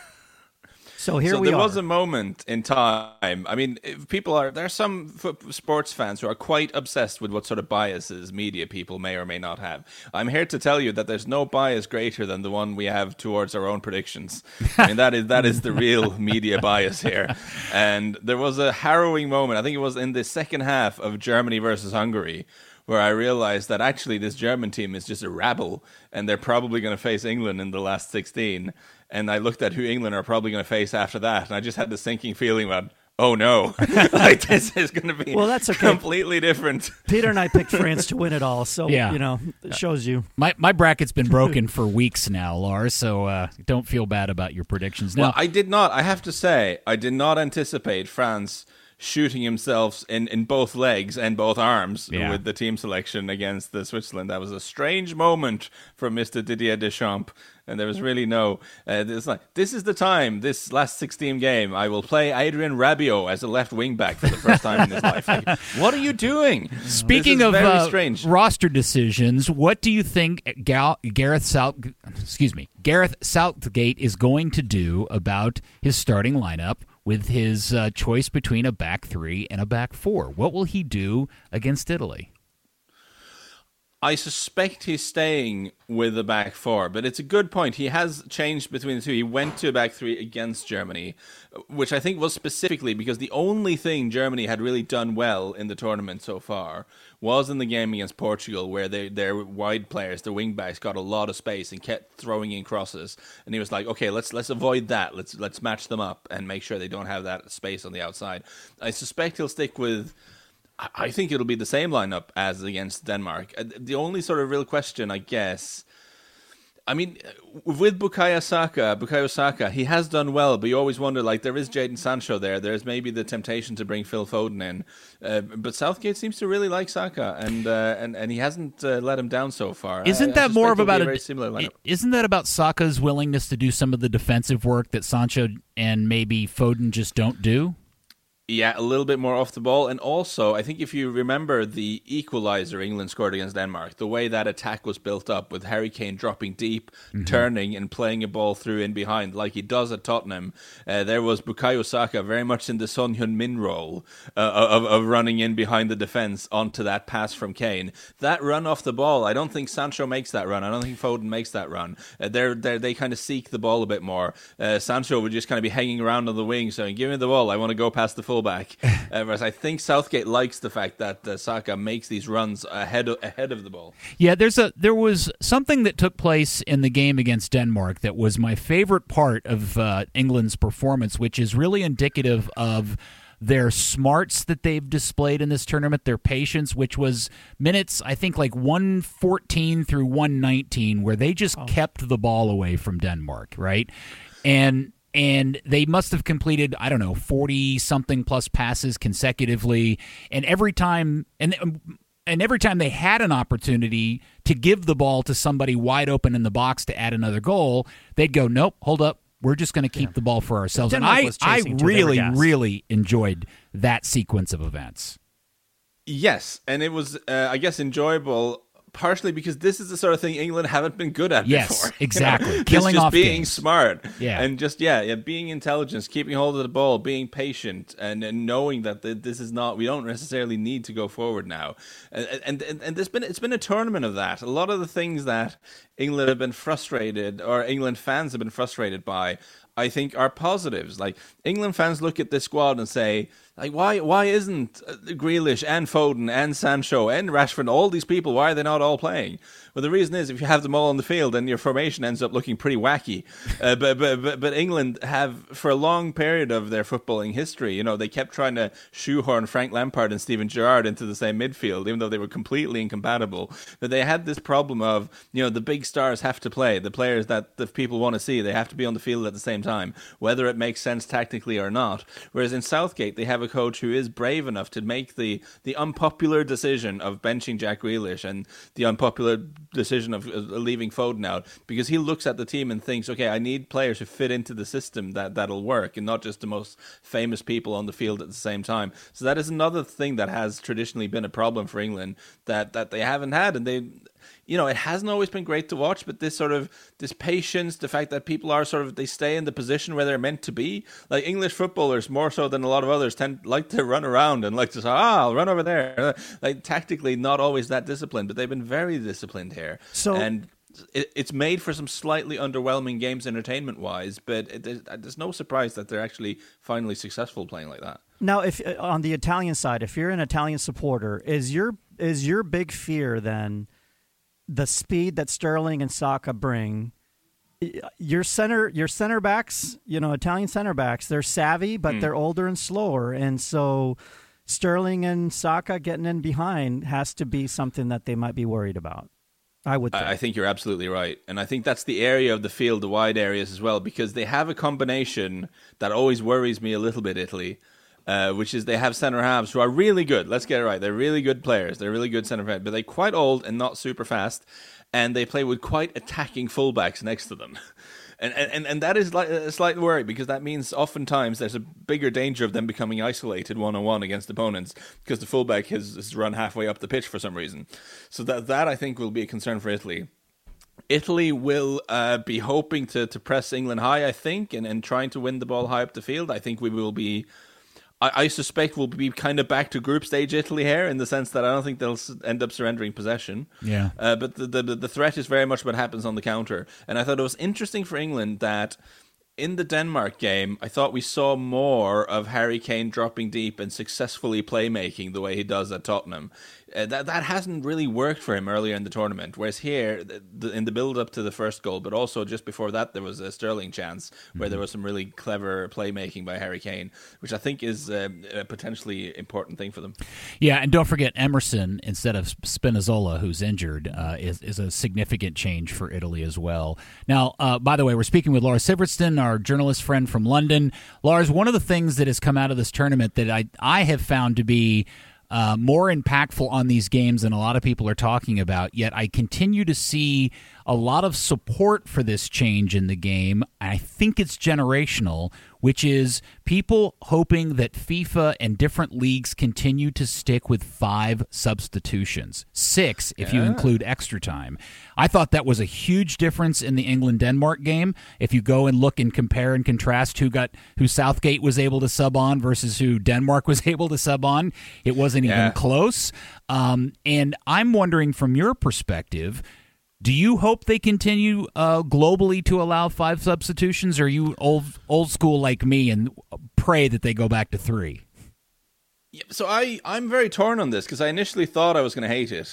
S6: So here
S9: so
S6: we
S9: there
S6: are.
S9: was a moment in time. I mean, if people are there are some f- sports fans who are quite obsessed with what sort of biases media people may or may not have. I'm here to tell you that there's no bias greater than the one we have towards our own predictions. I mean, that is that is the real media bias here. And there was a harrowing moment. I think it was in the second half of Germany versus Hungary, where I realized that actually this German team is just a rabble, and they're probably going to face England in the last sixteen. And I looked at who England are probably going to face after that, and I just had the sinking feeling about, oh no, like this is going to be
S6: Well, that's okay.
S9: completely different.
S6: Peter and I picked France to win it all, so
S5: Yeah.
S6: you know, it shows you.
S5: My my bracket's been broken for weeks now, Lars, so uh, don't feel bad about your predictions. Now,
S9: Well, I did not, I have to say, I did not anticipate France shooting himself in, in both legs and both arms
S5: Yeah.
S9: with the team selection against the Switzerland. That was a strange moment from Mister Didier Deschamps, and there was really no. Uh, this like this is the time. This last sixteen game, I will play Adrien Rabiot as a left wing back for the first time in his life. Like, what are you doing?
S5: speaking
S9: This is
S5: of
S9: very
S5: uh,
S9: strange.
S5: roster decisions, what do you think Gal- Gareth South excuse me Gareth Southgate is going to do about his starting lineup with his uh, choice between a back three and a back four? What will he do against Italy?
S9: I suspect he's staying with the back four, but it's a good point. He has changed between the two. He went to a back three against Germany, which I think was specifically because the only thing Germany had really done well in the tournament so far was in the game against Portugal, where they, their wide players, their wing backs, got a lot of space and kept throwing in crosses. And he was like, okay, let's let's avoid that. Let's let's match them up and make sure they don't have that space on the outside. I suspect he'll stick with. I think it'll be the same lineup as against Denmark. Uh, The only sort of real question, I guess, I mean, with Bukayo Saka, Bukayo Saka, he has done well, but you always wonder, like, there is Jadon Sancho there. There's maybe the temptation to bring Phil Foden in. Uh, but Southgate seems to really like Saka, and uh, and, and he hasn't uh, let him down so far.
S5: Isn't
S9: I, I
S5: that more of
S9: suspect it'll be
S5: about
S9: a
S5: a,
S9: very similar lineup?
S5: isn't that about Saka's willingness to do some of the defensive work that Sancho and maybe Foden just don't do?
S9: Yeah, a little bit more off the ball. And also, I think if you remember the equalizer England scored against Denmark, the way that attack was built up with Harry Kane dropping deep, mm-hmm. turning and playing a ball through in behind like he does at Tottenham, uh, there was Bukayo Saka very much in the Son Heung-min role uh, of, of running in behind the defence onto that pass from Kane. That run off the ball, I don't think Sancho makes that run. I don't think Foden makes that run. Uh, they're, they're, they kind of seek the ball a bit more. Uh, Sancho would just kind of be hanging around on the wing saying, give me the ball, I want to go past the full back. Uh, whereas I think Southgate likes the fact that uh, Saka makes these runs ahead of, ahead of the ball.
S5: Yeah, there's a there was something that took place in the game against Denmark that was my favorite part of uh, England's performance, which is really indicative of their smarts that they've displayed in this tournament, their patience, which was minutes, I think, like one fourteen through one nineteen, where they just oh. kept the ball away from Denmark, right? And and they must have completed, I don't know, forty-something plus passes consecutively, and every time and and every time they had an opportunity to give the ball to somebody wide open in the box to add another goal, they'd go, nope, hold up. We're just going to keep yeah. the ball for ourselves.
S6: Denmark
S5: and I, I
S6: really,
S5: really enjoyed that sequence of events.
S9: Yes, and it was, uh, I guess, enjoyable partially because this is the sort of thing England haven't been good at
S5: yes,
S9: before.
S5: Exactly.
S9: You know?
S5: Killing
S9: just
S5: off
S9: being
S5: games.
S9: smart.
S5: Yeah.
S9: And just, yeah, yeah, being intelligent, keeping hold of the ball, being patient, and, and knowing that the, this is not, we don't necessarily need to go forward now. And, and, and, and there's been, it's been a tournament of that. A lot of the things that England have been frustrated, or England fans have been frustrated by, I think are positives. Like, England fans look at this squad and say, like, why why isn't Grealish and Foden and Sancho and Rashford, all these people, why are they not all playing? Well, the reason is if you have them all on the field, then your formation ends up looking pretty wacky. Uh, but, but but but England have, for a long period of their footballing history, you know, they kept trying to shoehorn Frank Lampard and Steven Gerrard into the same midfield, even though they were completely incompatible. But they had this problem of, you know, the big stars have to play. The players that the people want to see, they have to be on the field at the same time, whether it makes sense tactically or not. Whereas in Southgate, they have a coach who is brave enough to make the, the unpopular decision of benching Jack Grealish and the unpopular decision of leaving Foden out, because he looks at the team and thinks, okay, I need players who fit into the system that, that'll work, and not just the most famous people on the field at the same time. So that is another thing that has traditionally been a problem for England that, that they haven't had, and they... You know, it hasn't always been great to watch, but this sort of, this patience, the fact that people are sort of, they stay in the position where they're meant to be. Like, English footballers, more so than a lot of others, tend like to run around and like to say, ah, I'll run over there. Like, tactically, not always that disciplined, but they've been very disciplined here. So, and it, it's made for some slightly underwhelming games entertainment-wise, but it, there's, there's no surprise that they're actually finally successful playing like that.
S6: Now, if on the Italian side, if you're an Italian supporter, is your is your big fear then the speed that Sterling and Saka bring? Your center, your center backs, you know, Italian center backs, they're savvy, but mm. they're older and slower, and so Sterling and Saka getting in behind has to be something that they might be worried about. I would think.
S9: I think you're absolutely right. And I think that's the area of the field, the wide areas as well, because they have a combination that always worries me a little bit, Italy, uh, which is they have centre-halves who are really good. Let's get it right. They're really good players. They're really good centre-halves, but they're quite old and not super fast, and they play with quite attacking fullbacks next to them. And, and and that is like a slight worry, because that means oftentimes there's a bigger danger of them becoming isolated one-on-one against opponents because the fullback has, has run halfway up the pitch for some reason. So that, that I think will be a concern for Italy. Italy will uh, be hoping to, to press England high, I think, and, and trying to win the ball high up the field. I think we will be... I, I suspect we'll be kind of back to group stage Italy here, in the sense that I don't think they'll end up surrendering possession. Yeah. Uh, but the, the the threat is very much what happens on the counter. And I thought it was interesting for England that in the Denmark game, I thought we saw more of Harry Kane dropping deep and successfully playmaking the way he does at Tottenham. Uh, that that hasn't really worked for him earlier in the tournament. Whereas here, the, the, in the build-up to the first goal, but also just before that, there was a Sterling chance where mm-hmm. there was some really clever playmaking by Harry Kane, which I think is uh, a potentially important thing for them.
S5: Yeah, and don't forget Emerson instead of Spinazzola, who's injured, uh, is, is a significant change for Italy as well. Now, uh, by the way, we're speaking with Lars Sivertsen, our journalist friend from London. Lars, one of the things that has come out of this tournament that I, I have found to be Uh, more impactful on these games than a lot of people are talking about, yet I continue to see a lot of support for this change in the game. I think it's generational, which is people hoping that FIFA and different leagues continue to stick with five substitutions. Six, if yeah. you include extra time. I thought that was a huge difference in the England-Denmark game. If you go and look and compare and contrast who got who Southgate was able to sub on versus who Denmark was able to sub on, it wasn't yeah. even close. Um, and I'm wondering, from your perspective, do you hope they continue uh, globally to allow five substitutions, or are you old old school like me and pray that they go back to three?
S9: Yeah, so I, I'm very torn on this, because I initially thought I was going to hate it.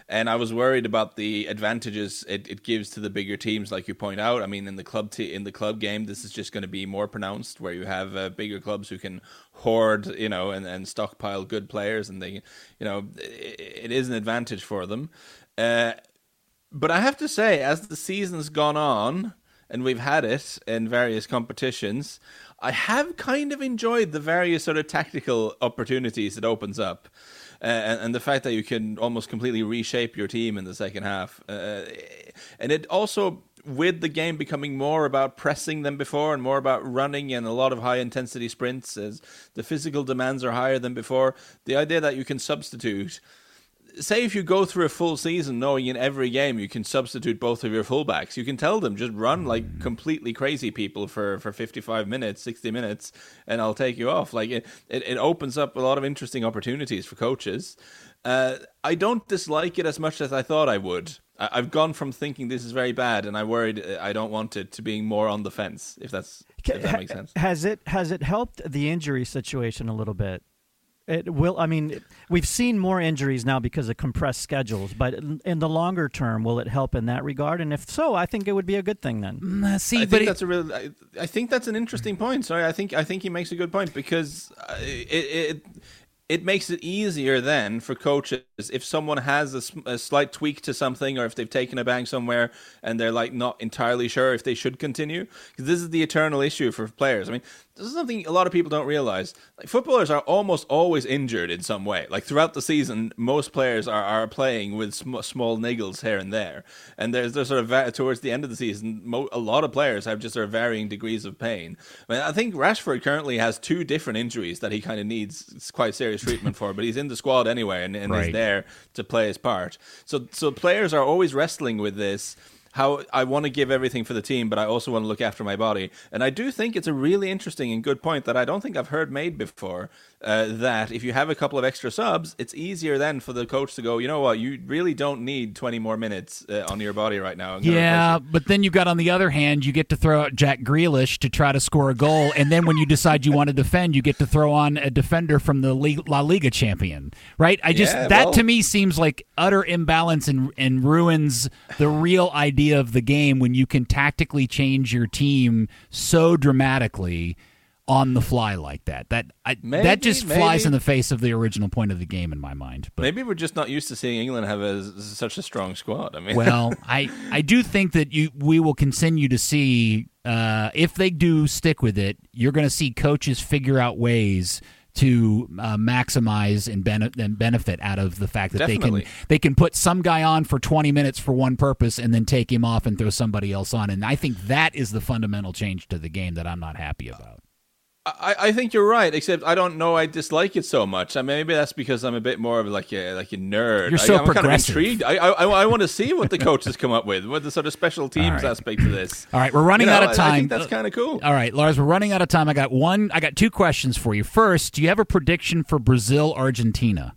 S9: And I was worried about the advantages it, it gives to the bigger teams, like you point out. I mean, in the club t- in the club game, this is just going to be more pronounced, where you have uh, bigger clubs who can hoard, you know, and, and stockpile good players, and they, you know, it, it is an advantage for them. Uh, but I have to say, as the season's gone on, and we've had it in various competitions, I have kind of enjoyed the various sort of tactical opportunities it opens up. Uh, and, and the fact that you can almost completely reshape your team in the second half. Uh, and it also, with the game becoming more about pressing than before and more about running and a lot of high-intensity sprints, as the physical demands are higher than before, the idea that you can substitute... Say if you go through a full season knowing in every game you can substitute both of your fullbacks, you can tell them just run like completely crazy people for, for fifty-five minutes, sixty minutes, and I'll take you off. Like it, it, it opens up a lot of interesting opportunities for coaches. Uh, I don't dislike it as much as I thought I would. I, I've gone from thinking this is very bad, and I worried I don't want it, to being more on the fence. If that's if that makes sense.
S6: Has it has it helped the injury situation a little bit? It will. I mean, we've seen more injuries now because of compressed schedules, but in the longer term, will it help in that regard? And if so, I think it would be a good thing then.
S5: Uh, see,
S9: I
S5: but
S9: think
S5: it,
S9: that's a real. I, I think that's an interesting point. Sorry, I think I think he makes a good point, because uh, it. it It makes it easier then for coaches if someone has a, a slight tweak to something, or if they've taken a bang somewhere and they're like not entirely sure if they should continue. Because this is the eternal issue for players. I mean, this is something a lot of people don't realize. Like, footballers are almost always injured in some way. Like throughout the season, most players are, are playing with sm- small niggles here and there. And there's, there's sort of va- towards the end of the season, mo- a lot of players have just sort of varying degrees of pain. I mean, I think Rashford currently has two different injuries that he kind of needs quite serious treatment for, but he's in the squad anyway, and, and
S5: right.
S9: he's there to play his part. So, so players are always wrestling with this. How I want to give everything for the team, but I also want to look after my body. And I do think it's a really interesting and good point that I don't think I've heard made before, uh, that if you have a couple of extra subs, it's easier then for the coach to go, you know what, you really don't need twenty more minutes uh, on your body right now.
S5: Yeah, but then you've got, on the other hand, you get to throw out Jack Grealish to try to score a goal, and then when you decide you want to defend, you get to throw on a defender from the La Liga champion, right? I just
S9: yeah,
S5: That
S9: well,
S5: to me seems like utter imbalance and, and ruins the real idea of the game when you can tactically change your team so dramatically on the fly like that. That I,
S9: maybe,
S5: that just flies
S9: maybe.
S5: in the face of the original point of the game in my mind. But,
S9: maybe we're just not used to seeing England have a, such a strong squad. I mean,
S5: well, I, I do think that you we will continue to see, uh, if they do stick with it, you're going to see coaches figure out ways to uh, maximize and, bene- and benefit out of the fact that
S9: Definitely.
S5: they can they can put some guy on for twenty minutes for one purpose and then take him off and throw somebody else on. And I think that is the fundamental change to the game that I'm not happy about.
S9: I, I think you're right, except I don't know I dislike it so much. I mean, maybe that's because I'm a bit more of like a like a nerd.
S5: You're so
S9: I, I'm
S5: progressive.
S9: kind of intrigued. I I, I want to see what the coaches come up with, what the sort of special teams
S5: right.
S9: aspect to this.
S5: All right, we're running
S9: you know,
S5: out of time.
S9: I think that's kind of cool.
S5: All right, Lars, we're running out of time. I got one. I got two questions for you. First, do you have a prediction for Brazil Argentina?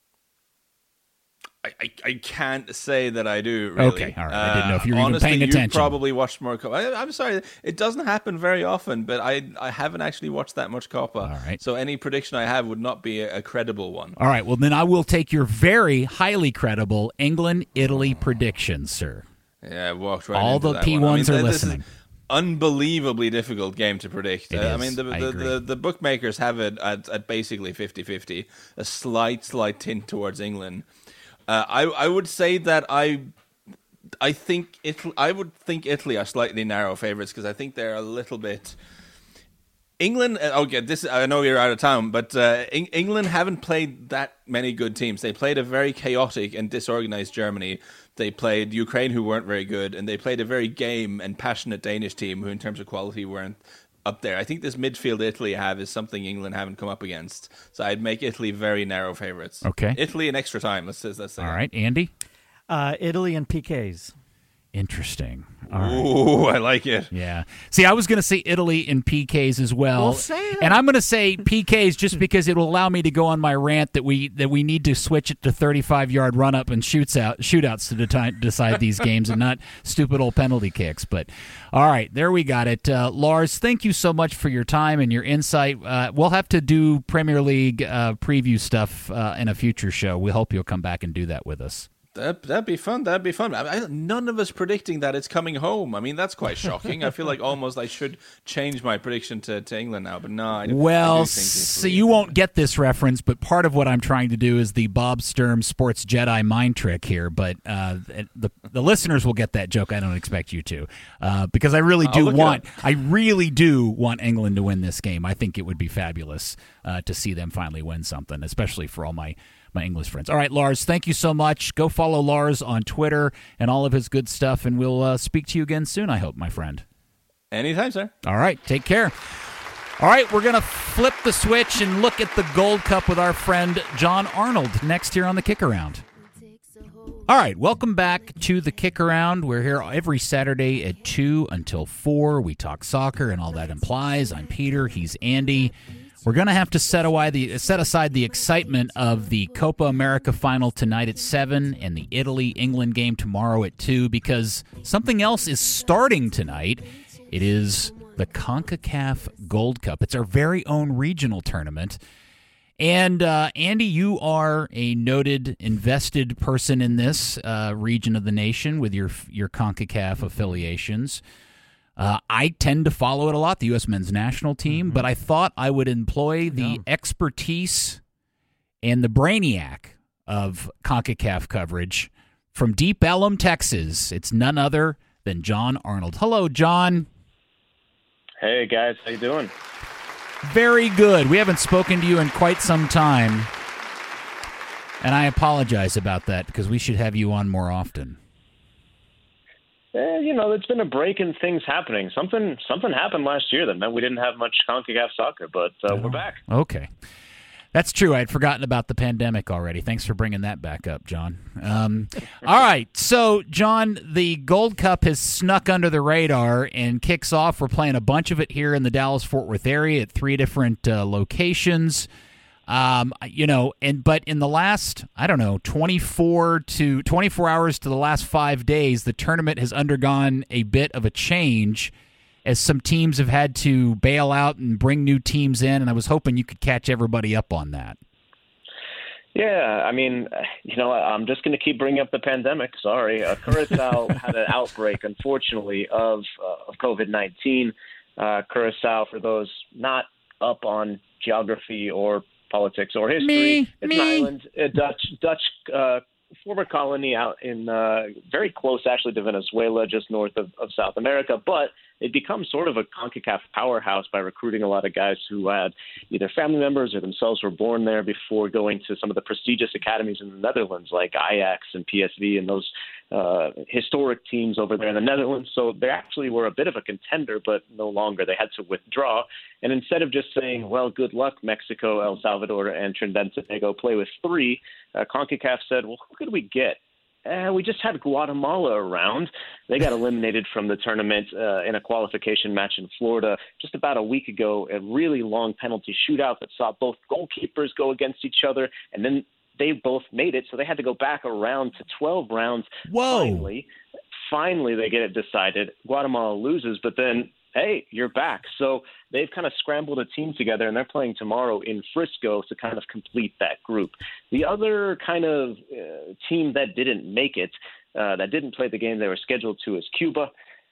S9: I, I, I can't say that I do, really.
S5: Okay, all right. I didn't know if you were
S9: uh,
S5: even
S9: honestly,
S5: paying
S9: you
S5: attention.
S9: probably watched more Copa. I, I'm sorry, it doesn't happen very often, but I I haven't actually watched that much Copa.
S5: All right.
S9: So any prediction I have would not be a, a credible one.
S5: All right, well, then I will take your very highly credible England-Italy prediction, sir.
S9: Yeah, I walked right
S5: All
S9: into
S5: the
S9: that
S5: P
S9: one. I
S5: ones
S9: mean,
S5: are
S9: th- this is
S5: listening.
S9: Unbelievably difficult game to predict.
S5: It
S9: Uh, I
S5: is.
S9: mean, the
S5: I
S9: the,
S5: agree.
S9: the the bookmakers have it at, at basically fifty-fifty, a slight, slight tint towards England. Uh, I I would say that I I think Italy, I would think Italy are slightly narrow favorites because I think they're a little bit. England, okay, this I know you're out of town, but uh, Eng- England haven't played that many good teams. They played a very chaotic and disorganized Germany. They played Ukraine, who weren't very good, and they played a very game and passionate Danish team, who in terms of quality weren't up there. I think this midfield Italy have is something England haven't come up against. So I'd make Italy very narrow favorites.
S5: Okay.
S9: Italy in extra time. Let's say let's say.
S5: All right, Andy?
S6: Uh, Italy and P Ks.
S5: Interesting. All right.
S9: Ooh, I like it.
S5: Yeah. See, I was going to say Italy in P Ks as well.
S6: Well, say it.
S5: And I'm going to say P Ks just because it will allow me to go on my rant that we that we need to switch it to thirty-five-yard run-up and shoots out, shootouts to deti- decide these games and not stupid old penalty kicks. But, all right, there we got it. Uh, Lars, thank you so much for your time and your insight. Uh, we'll have to do Premier League uh, preview stuff uh, in a future show. We hope you'll come back and do that with us.
S9: That, that'd be fun. That'd be fun. I, I, none of us predicting that it's coming home. I mean, that's quite shocking. I feel like almost I should change my prediction to, to England now, but no. I do,
S5: well,
S9: I do think
S5: so you won't get this reference, but part of what I'm trying to do is the Bob Sturm Sports Jedi mind trick here. But uh, the the listeners will get that joke. I don't expect you to, uh, because I really do want. I really do want England to win this game. I think it would be fabulous uh, to see them finally win something, especially for all my. my English friends. All right, Lars, thank you so much. Go follow Lars on Twitter and all of his good stuff, and we'll uh, speak to you again soon, I hope, my friend.
S9: Anytime, sir.
S5: All right, take care. All right, we're going to flip the switch and look at the Gold Cup with our friend John Arnold next here on the Kick Around. All right, welcome back to the Kick Around. We're here every Saturday at two until four. We talk soccer and all that implies. I'm Peter. He's Andy. We're going to have to set, away the, set aside the excitement of the Copa America final tonight at seven and the Italy-England game tomorrow at two because something else is starting tonight. It is the CONCACAF Gold Cup. It's our very own regional tournament. And, uh, Andy, you are a noted, invested person in this uh, region of the nation with your your CONCACAF affiliations. Uh, I tend to follow it a lot, the U S men's national team, mm-hmm. but I thought I would employ the yeah. expertise and the brainiac of CONCACAF coverage from Deep Ellum, Texas. It's none other than John Arnold. Hello, John.
S10: Hey, guys. How you doing?
S5: Very good. We haven't spoken to you in quite some time, and I apologize about that because we should have you on more often.
S10: Eh, you know, there's been a break in things happening. Something something happened last year that meant we didn't have much CONCACAF soccer, but uh, oh, we're back.
S5: Okay. That's true. I had forgotten about the pandemic already. Thanks for bringing that back up, John. Um, all right. So, John, the Gold Cup has snuck under the radar and kicks off. We're playing a bunch of it here in the Dallas-Fort Worth area at three different uh, locations. Um, you know, and but in the last, I don't know, twenty-four to twenty-four hours to the last five days, the tournament has undergone a bit of a change as some teams have had to bail out and bring new teams in, and I was hoping you could catch everybody up on that.
S10: Yeah, I mean, you know, I'm just going to keep bringing up the pandemic. Sorry. Uh, Curacao had an outbreak, unfortunately, of, uh, of COVID nineteen. Uh, Curacao, for those not up on geography or politics or history.
S5: Me,
S10: it's
S5: me.
S10: an island, a Dutch Dutch uh, former colony out in uh, very close, actually, to Venezuela, just north of, of South America. But it become sort of a CONCACAF powerhouse by recruiting a lot of guys who had either family members or themselves were born there before going to some of the prestigious academies in the Netherlands, like Ajax and P S V and those uh, historic teams over there in the Netherlands. So they actually were a bit of a contender, but no longer. They had to withdraw. And instead of just saying, well, good luck, Mexico, El Salvador, and Trinidad and Tobago play with three, uh, CONCACAF said, well, who could we get? Uh, we just had Guatemala around. They got eliminated from the tournament uh, in a qualification match in Florida just about a week ago, a really long penalty shootout that saw both goalkeepers go against each other, and then they both made it, so they had to go back around to twelve rounds.
S5: Whoa.
S10: Finally, finally they get it decided. Guatemala loses, but then, hey, you're back. So they've kind of scrambled a team together, and they're playing tomorrow in Frisco to kind of complete that group. The other kind of uh, team that didn't make it, uh, that didn't play the game they were scheduled to, is Cuba.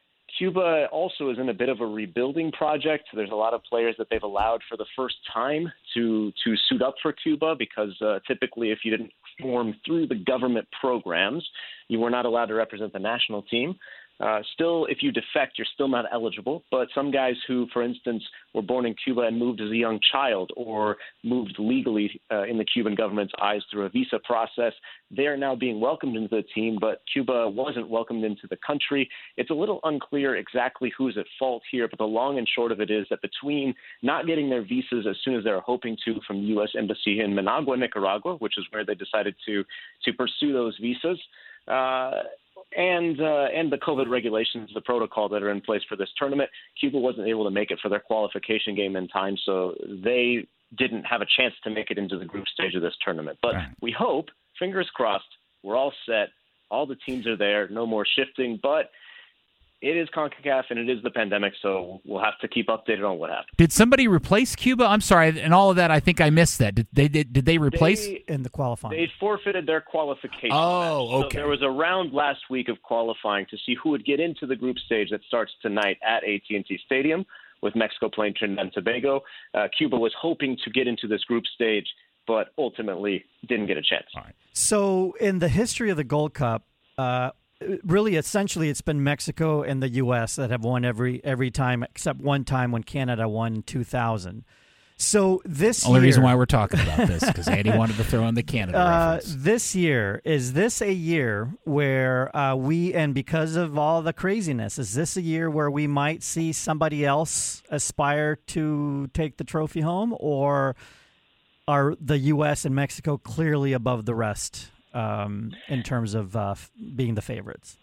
S10: Cuba also is in a bit of a rebuilding project. There's a lot of players that they've allowed for the first time to to suit up for Cuba because uh, typically if you didn't form through the government programs, you were not allowed to represent the national team. Uh, still, if you defect, you're still not eligible. But some guys who, for instance, were born in Cuba and moved as a young child or moved legally uh, in the Cuban government's eyes through a visa process, they are now being welcomed into the team, but Cuba wasn't welcomed into the country. It's a little unclear exactly who's at fault here, but the long and short of it is that between not getting their visas as soon as they were hoping to from the U S Embassy in Managua, Nicaragua, which is where they decided to, to pursue those visas, uh, and uh, and the COVID regulations, the protocol that are in place for this tournament, Cuba wasn't able to make it for their qualification game in time, so they didn't have a chance to make it into the group stage of this tournament. But right. We hope, fingers crossed, we're all set. All the teams are there, no more shifting. But it is CONCACAF and it is the pandemic, so we'll have to keep updated on what happened.
S5: Did somebody replace Cuba? I'm sorry, and all of that. I think I missed that. Did they did, did they replace
S10: they,
S6: in the qualifying?
S10: They forfeited their qualification.
S5: Oh,
S10: match.
S5: okay.
S10: So there was a round last week of qualifying to see who would get into the group stage that starts tonight at A T and T Stadium, with Mexico playing Trinidad and Tobago. Uh, Cuba was hoping to get into this group stage, but ultimately didn't get a chance.
S5: All right.
S6: So in the history of the Gold Cup, uh, really, essentially, it's been Mexico and the U S that have won every every time, except one time when Canada won in two thousand. So this
S5: Only
S6: year,
S5: reason why we're talking about this, because Andy wanted to throw in the Canada
S6: uh,
S5: reference.
S6: This year, is this a year where uh, we, and because of all the craziness, is this a year where we might see somebody else aspire to take the trophy home, or are the U S and Mexico clearly above the rest um, in terms of uh, f- being the favorites?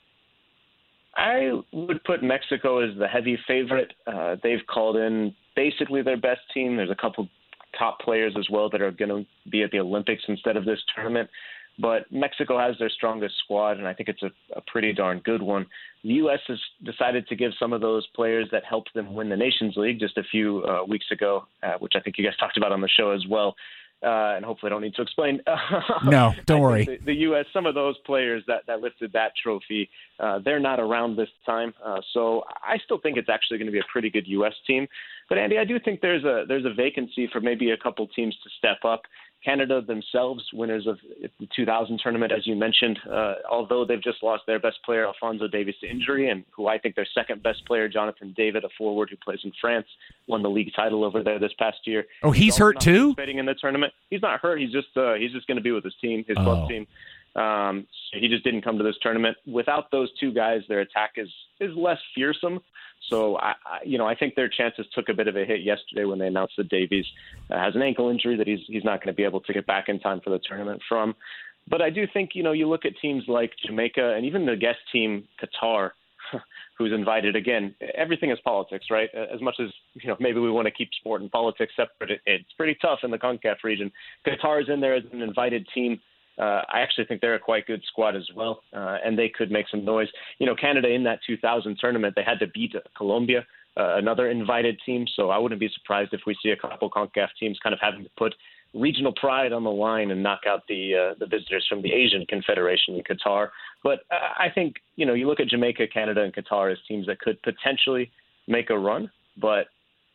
S10: I would put Mexico as the heavy favorite. Uh, they've called in basically their best team. There's a couple top players as well that are going to be at the Olympics instead of this tournament. But Mexico has their strongest squad, and I think it's a, a pretty darn good one. The U S has decided to give some of those players that helped them win the Nations League just a few uh, weeks ago, uh, which I think you guys talked about on the show as well. Uh, and hopefully I don't need to explain.
S5: No, don't worry.
S10: The, the U S, some of those players that, that lifted that trophy, uh, they're not around this time. Uh, so I still think it's actually going to be a pretty good U S team. But, Andy, I do think there's a there's a vacancy for maybe a couple teams to step up. Canada themselves, winners of the two thousand tournament, as you mentioned, uh, although they've just lost their best player, Alphonso Davies, to injury, and who I think their second best player, Jonathan David, a forward who plays in France, won the league title over there this past year.
S5: Oh, he's, he's hurt too?
S10: Participating in the tournament. He's not hurt. He's just uh, he's just going to be with his team, his
S5: oh.
S10: club team. Um, so he just didn't come to this tournament. Without those two guys, their attack is is less fearsome. So, I, I, you know, I think their chances took a bit of a hit yesterday when they announced that Davies uh, has an ankle injury that he's he's not going to be able to get back in time for the tournament from. But I do think, you know, you look at teams like Jamaica and even the guest team, Qatar, who's invited. Again, everything is politics, right? As much as, you know, maybe we want to keep sport and politics separate, it, it's pretty tough in the CONCACAF region. Qatar is in there as an invited team. Uh, I actually think they're a quite good squad as well, uh, and they could make some noise. You know, Canada in that two thousand tournament, they had to beat Colombia, uh, another invited team, so I wouldn't be surprised if we see a couple CONCACAF teams kind of having to put regional pride on the line and knock out the uh, the visitors from the Asian Confederation in Qatar. But uh, I think, you know, you look at Jamaica, Canada, and Qatar as teams that could potentially make a run, but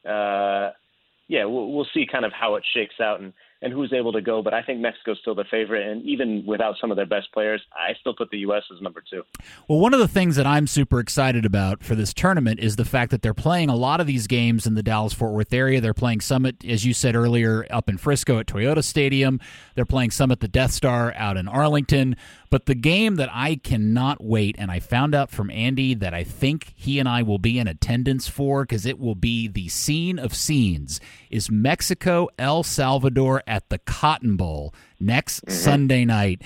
S10: uh, yeah, we'll, we'll see kind of how it shakes out and, and who's able to go. But I think Mexico's still the favorite. And even without some of their best players, I still put the U S as number two.
S5: Well, one of the things that I'm super excited about for this tournament is the fact that they're playing a lot of these games in the Dallas-Fort Worth area. They're playing some, at, as you said earlier, up in Frisco at Toyota Stadium. They're playing some at the Death Star out in Arlington. But the game that I cannot wait, and I found out from Andy that I think he and I will be in attendance for, because it will be the scene of scenes, is Mexico-El Salvador at the Cotton Bowl next mm-hmm. Sunday night.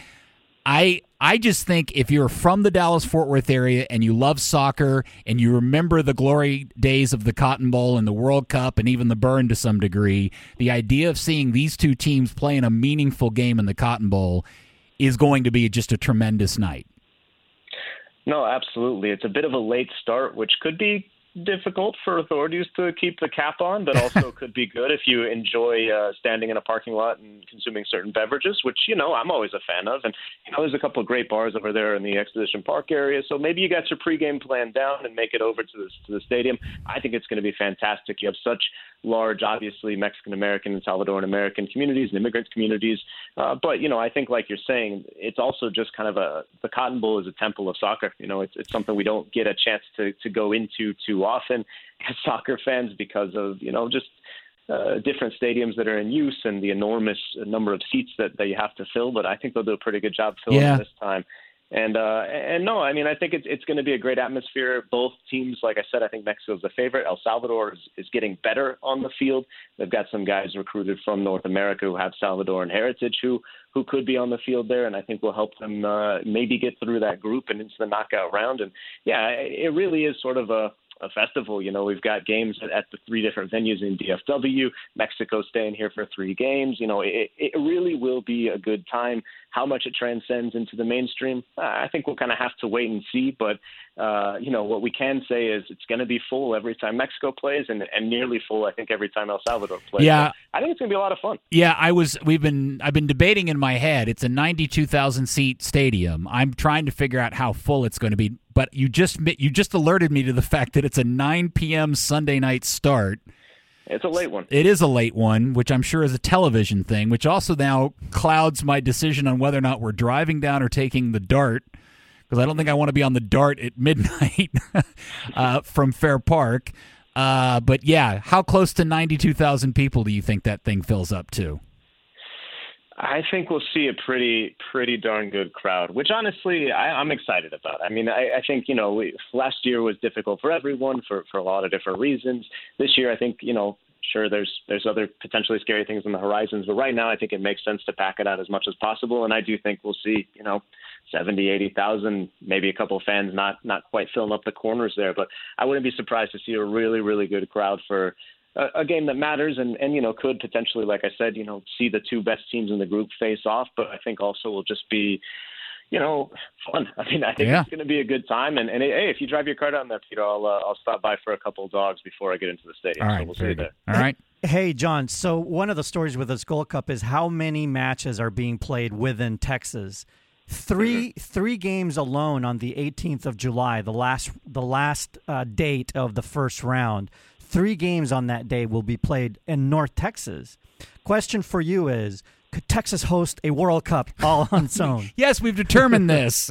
S5: I I just think if you're from the Dallas-Fort Worth area and you love soccer and you remember the glory days of the Cotton Bowl and the World Cup and even the Burn to some degree, the idea of seeing these two teams play in a meaningful game in the Cotton Bowl is going to be just a tremendous night.
S10: No, absolutely. It's a bit of a late start, which could be difficult for authorities to keep the cap on, but also could be good if you enjoy uh, standing in a parking lot and consuming certain beverages, which, you know, I'm always a fan of. And, you know, there's a couple of great bars over there in the Exposition Park area. So maybe you got your pregame plan down and make it over to the, to the stadium. I think it's going to be fantastic. You have such large, obviously, Mexican-American and Salvadoran-American communities and immigrant communities. Uh, but, you know, I think, like you're saying, it's also just kind of a – the Cotton Bowl is a temple of soccer. You know, it's, it's something we don't get a chance to, to go into too often as soccer fans because of, you know, just uh, different stadiums that are in use and the enormous number of seats that, that you have to fill. But I think they'll do a pretty good job filling
S5: yeah.
S10: it this time. And, uh, and no, I mean, I think it's, it's going to be a great atmosphere. Both teams, like I said, I think Mexico's the favorite. El Salvador is, is getting better on the field. They've got some guys recruited from North America who have Salvadoran heritage who, who could be on the field there, and I think will help them uh, maybe get through that group and into the knockout round. And, yeah, it really is sort of a, a festival. You know, we've got games at, at the three different venues in D F W. Mexico staying here for three games. You know, it, it really will be a good time. How much it transcends into the mainstream, uh, I think we'll kind of have to wait and see. But uh, you know, what we can say is it's going to be full every time Mexico plays, and, and nearly full, I think, every time El Salvador plays.
S5: Yeah.
S10: So I think it's going to be a lot of fun.
S5: Yeah, I was. We've been. I've been debating in my head. It's a ninety-two thousand seat stadium. I'm trying to figure out how full it's going to be. But you just you just alerted me to the fact that it's a nine p.m. Sunday night start.
S10: It's a late one.
S5: It is a late one, which I'm sure is a television thing, which also now clouds my decision on whether or not we're driving down or taking the DART. Because I don't think I want to be on the DART at midnight uh, from Fair Park. Uh, but yeah, how close to ninety-two thousand people do you think that thing fills up to?
S10: I think we'll see a pretty, pretty darn good crowd, which honestly I, I'm excited about. I mean, I, I think, you know, we, last year was difficult for everyone for, for a lot of different reasons. This year, I think, you know, sure, there's there's other potentially scary things on the horizons, but right now I think it makes sense to pack it out as much as possible, and I do think we'll see, you know, seventy, eighty thousand, maybe a couple of fans not not quite filling up the corners there, but I wouldn't be surprised to see a really, really good crowd for a, a game that matters and, and, you know, could potentially, like I said, you know, see the two best teams in the group face off, but I think also will just be, you know, fun. I mean, I think
S5: yeah.
S10: it's going to be a good time. And, and hey, if you drive your car down there, Peter, I'll uh, I'll stop by for a couple of dogs before I get into the stadium.
S5: All right,
S10: so we'll see
S5: very
S10: you
S5: good.
S10: there.
S5: All right.
S6: Hey, John, so one of the stories with this Gold Cup is how many matches are being played within Texas. Three mm-hmm. three games alone on the eighteenth of July, the last the last uh, date of the first round. Three games on that day will be played in North Texas. Question for you is, could Texas host a World Cup all on its own?
S5: Yes, we've determined this.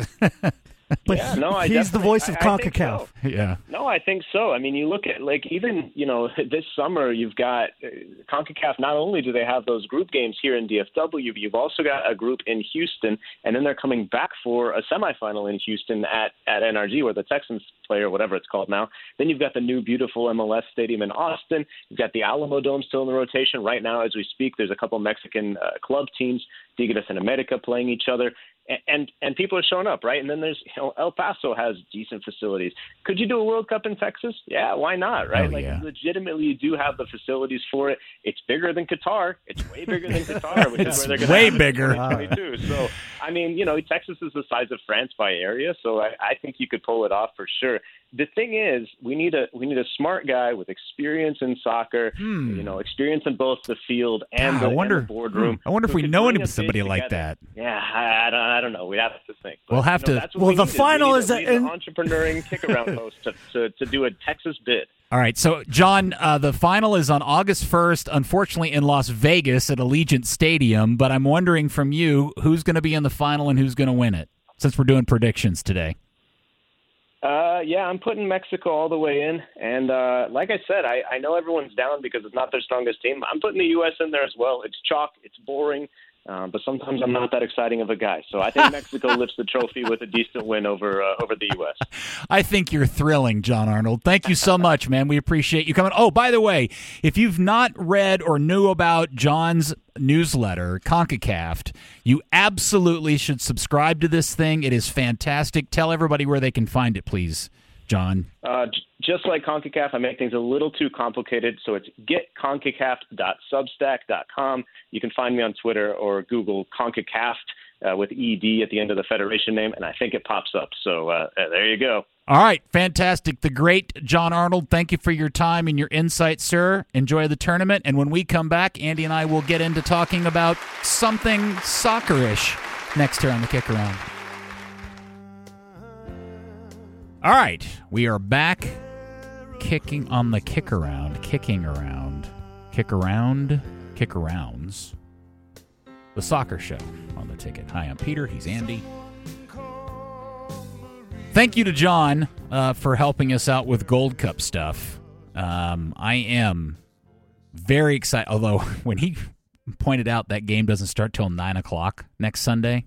S6: But
S10: yeah, no, I
S6: he's the voice of
S10: I, I
S6: CONCACAF.
S10: So.
S5: Yeah.
S10: No, I think so. I mean, you look at, like, even, you know, this summer you've got uh, CONCACAF, not only do they have those group games here in D F W, but you've also got a group in Houston, and then they're coming back for a semifinal in Houston at, at N R G, where the Texans play, or whatever it's called now. Then you've got the new beautiful M L S stadium in Austin. You've got the Alamo Dome still in the rotation. Right now, as we speak, there's a couple Mexican uh, club teams, Tigres and America, playing each other. And, and and people are showing up, right? And then there's, you know, El Paso has decent facilities. Could you do a World Cup in Texas? Yeah, why not, right?
S5: Oh,
S10: like,
S5: yeah.
S10: legitimately, you do have the facilities for it. It's bigger than Qatar. It's way bigger than Qatar, which
S5: It's
S10: is where they're going
S5: way
S10: to
S5: bigger.
S10: twenty twenty-two. So, I mean, you know, Texas is the size of France by area, so I, I think you could pull it off for sure. The thing is, we need a we need a smart guy with experience in soccer,
S5: Hmm.
S10: you know, experience in both the field and,
S5: God,
S10: the,
S5: I wonder,
S10: and the boardroom.
S5: I wonder if
S10: who
S5: we
S10: could
S5: know
S10: bring
S5: any
S10: us
S5: somebody
S10: in
S5: like
S10: together.
S5: that.
S10: Yeah, I, I don't, I don't know. We'd have to think. But,
S5: We'll have
S10: you know,
S5: to-
S10: that's what
S6: well,
S10: we
S6: the
S10: need is
S6: final
S10: we need
S6: is
S10: a,
S6: a-
S10: we need an
S6: in-
S10: entrepreneuring kick-around host to, to, to do a Texas bid.
S5: All right, so John, uh, the final is on August first, unfortunately in Las Vegas at Allegiant Stadium, but I'm wondering from you, who's going to be in the final and who's going to win it, since we're doing predictions today.
S10: Uh, yeah, I'm putting Mexico all the way in. And uh, like I said, I, I know everyone's down because it's not their strongest team. I'm putting the U S in there as well. It's chalk. It's boring. Uh, but sometimes I'm not that exciting of a guy. So I think Mexico lifts the trophy with a decent win over uh, over the U S.
S5: I think you're thrilling, John Arnold. Thank you so much, man. We appreciate you coming. Oh, by the way, if you've not read or knew about John's newsletter, CONCACAF, you absolutely should subscribe to this thing. It is fantastic. Tell everybody where they can find it, please, John.
S10: Uh, j- just like CONCACAF, I make things a little too complicated, so it's get concacaf dot substack dot com. You can find me on Twitter or Google CONCACAF uh, with E D at the end of the federation name, and I think it pops up. So uh, there you go.
S5: All right, fantastic. The great John Arnold, thank you for your time and your insight, sir. Enjoy the tournament, and when we come back, Andy and I will get into talking about something soccer-ish next here on the Kick Around. All right, we are back kicking on the kick around, kicking around, kick around, kick arounds. The soccer show on the ticket. Hi, I'm Peter. He's Andy. Thank you to John uh, for helping us out with Gold Cup stuff. Um, I am very excited, although when he pointed out that game doesn't start till nine o'clock next Sunday,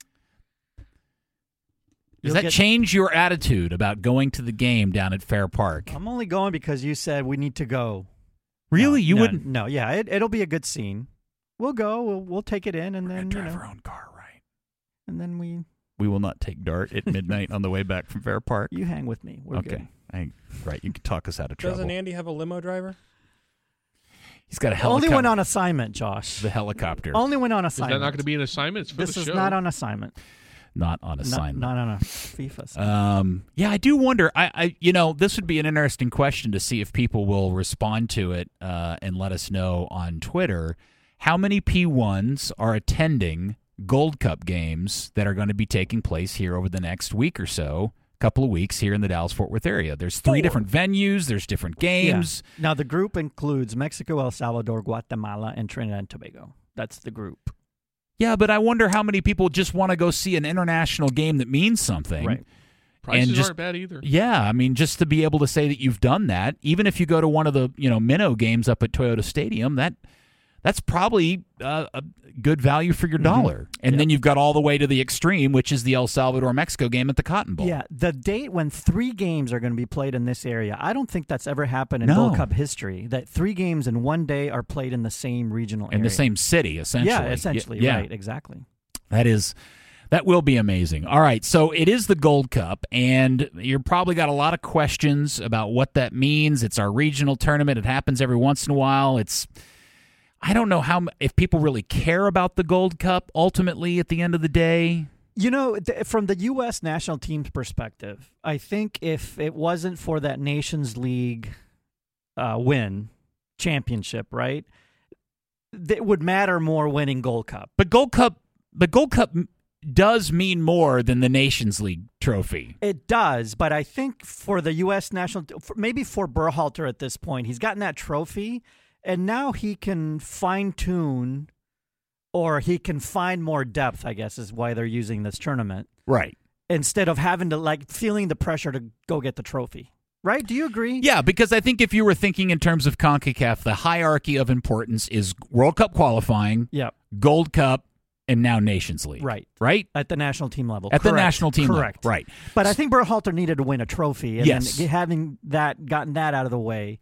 S5: does
S6: You'll
S5: that
S6: get-
S5: change your attitude about going to the game down at Fair Park?
S6: I'm only going because you said we need to go.
S5: Really?
S6: No,
S5: you
S6: no,
S5: wouldn't?
S6: No, yeah, it, it'll be a good scene. We'll go. We'll, we'll take it in, and
S5: We're
S6: then
S5: gonna
S6: you
S5: drive
S6: know,
S5: our own car, right?
S6: and then we
S5: We will not take DART at midnight on the way back from Fair Park.
S6: you hang with me. We're
S5: okay.
S6: good.
S5: I, right, you can talk us out of trouble.
S11: Doesn't Andy have a limo driver?
S5: He's got a
S6: Only
S5: helicopter.
S6: went on assignment, Josh.
S5: The helicopter.
S6: Only went on
S7: Is that
S6: assignment.
S7: not going to be an assignment? It's for
S6: This
S7: the
S6: is
S7: show.
S6: not on assignment.
S5: not on
S6: Not,
S5: assignment.
S6: not on a FIFA assignment.
S5: Um, yeah, I do wonder. I, I, you know, this would be an interesting question to see if people will respond to it uh, and let us know on Twitter. How many P ones are attending Gold Cup games that are going to be taking place here over the next week or so? Couple of weeks here in the Dallas-Fort Worth area. There's three
S6: Four.
S5: different venues. There's different games.
S6: Yeah. Now, the group includes Mexico, El Salvador, Guatemala, and Trinidad and Tobago. That's the group.
S5: Yeah, but I wonder how many people just want to go see an international game that means something.
S6: Right.
S7: Prices
S5: and just,
S7: aren't bad either.
S5: Yeah, I mean, just to be able to say that you've done that, even if you go to one of the you know minnow games up at Toyota Stadium, that that's probably uh, a good value for your dollar. Mm-hmm. And
S6: yep.
S5: then you've got all the way to the extreme, which is the El Salvador-Mexico game at the Cotton Bowl.
S6: Yeah, the date when three games are going to be played in this area, I don't think that's ever happened in
S5: No.
S6: Gold Cup history, that three games in one day are played in the same regional area.
S5: In the same city, essentially.
S6: Yeah, essentially,
S5: yeah.
S6: right, exactly.
S5: That is, that will be amazing. All right, so it is the Gold Cup, and you've probably got a lot of questions about what that means. It's our regional tournament. It happens every once in a while. It's, I don't know how if people really care about the Gold Cup ultimately at the end of the day.
S6: You know, th- from the U S national team's perspective, I think if it wasn't for that Nations League uh, win, championship, right, it would matter more winning Gold Cup.
S5: But Gold Cup, but Gold Cup does mean more than the Nations League trophy.
S6: It does, but I think for the U S national, for, maybe for Berhalter at this point, he's gotten that trophy, and now he can fine-tune, or he can find more depth, I guess, is why they're using this tournament.
S5: Right.
S6: Instead of having to, like, feeling the pressure to go get the trophy. Right? Do you agree?
S5: Yeah, because I think if you were thinking in terms of CONCACAF, the hierarchy of importance is World Cup qualifying,
S6: Yep.
S5: Gold Cup, and now Nations League.
S6: Right.
S5: Right?
S6: At the national team level.
S5: At
S6: Correct.
S5: the national team
S6: Correct.
S5: level. Right.
S6: But I think Berhalter needed to win a trophy. And
S5: Yes.
S6: then having that, gotten that out of the way,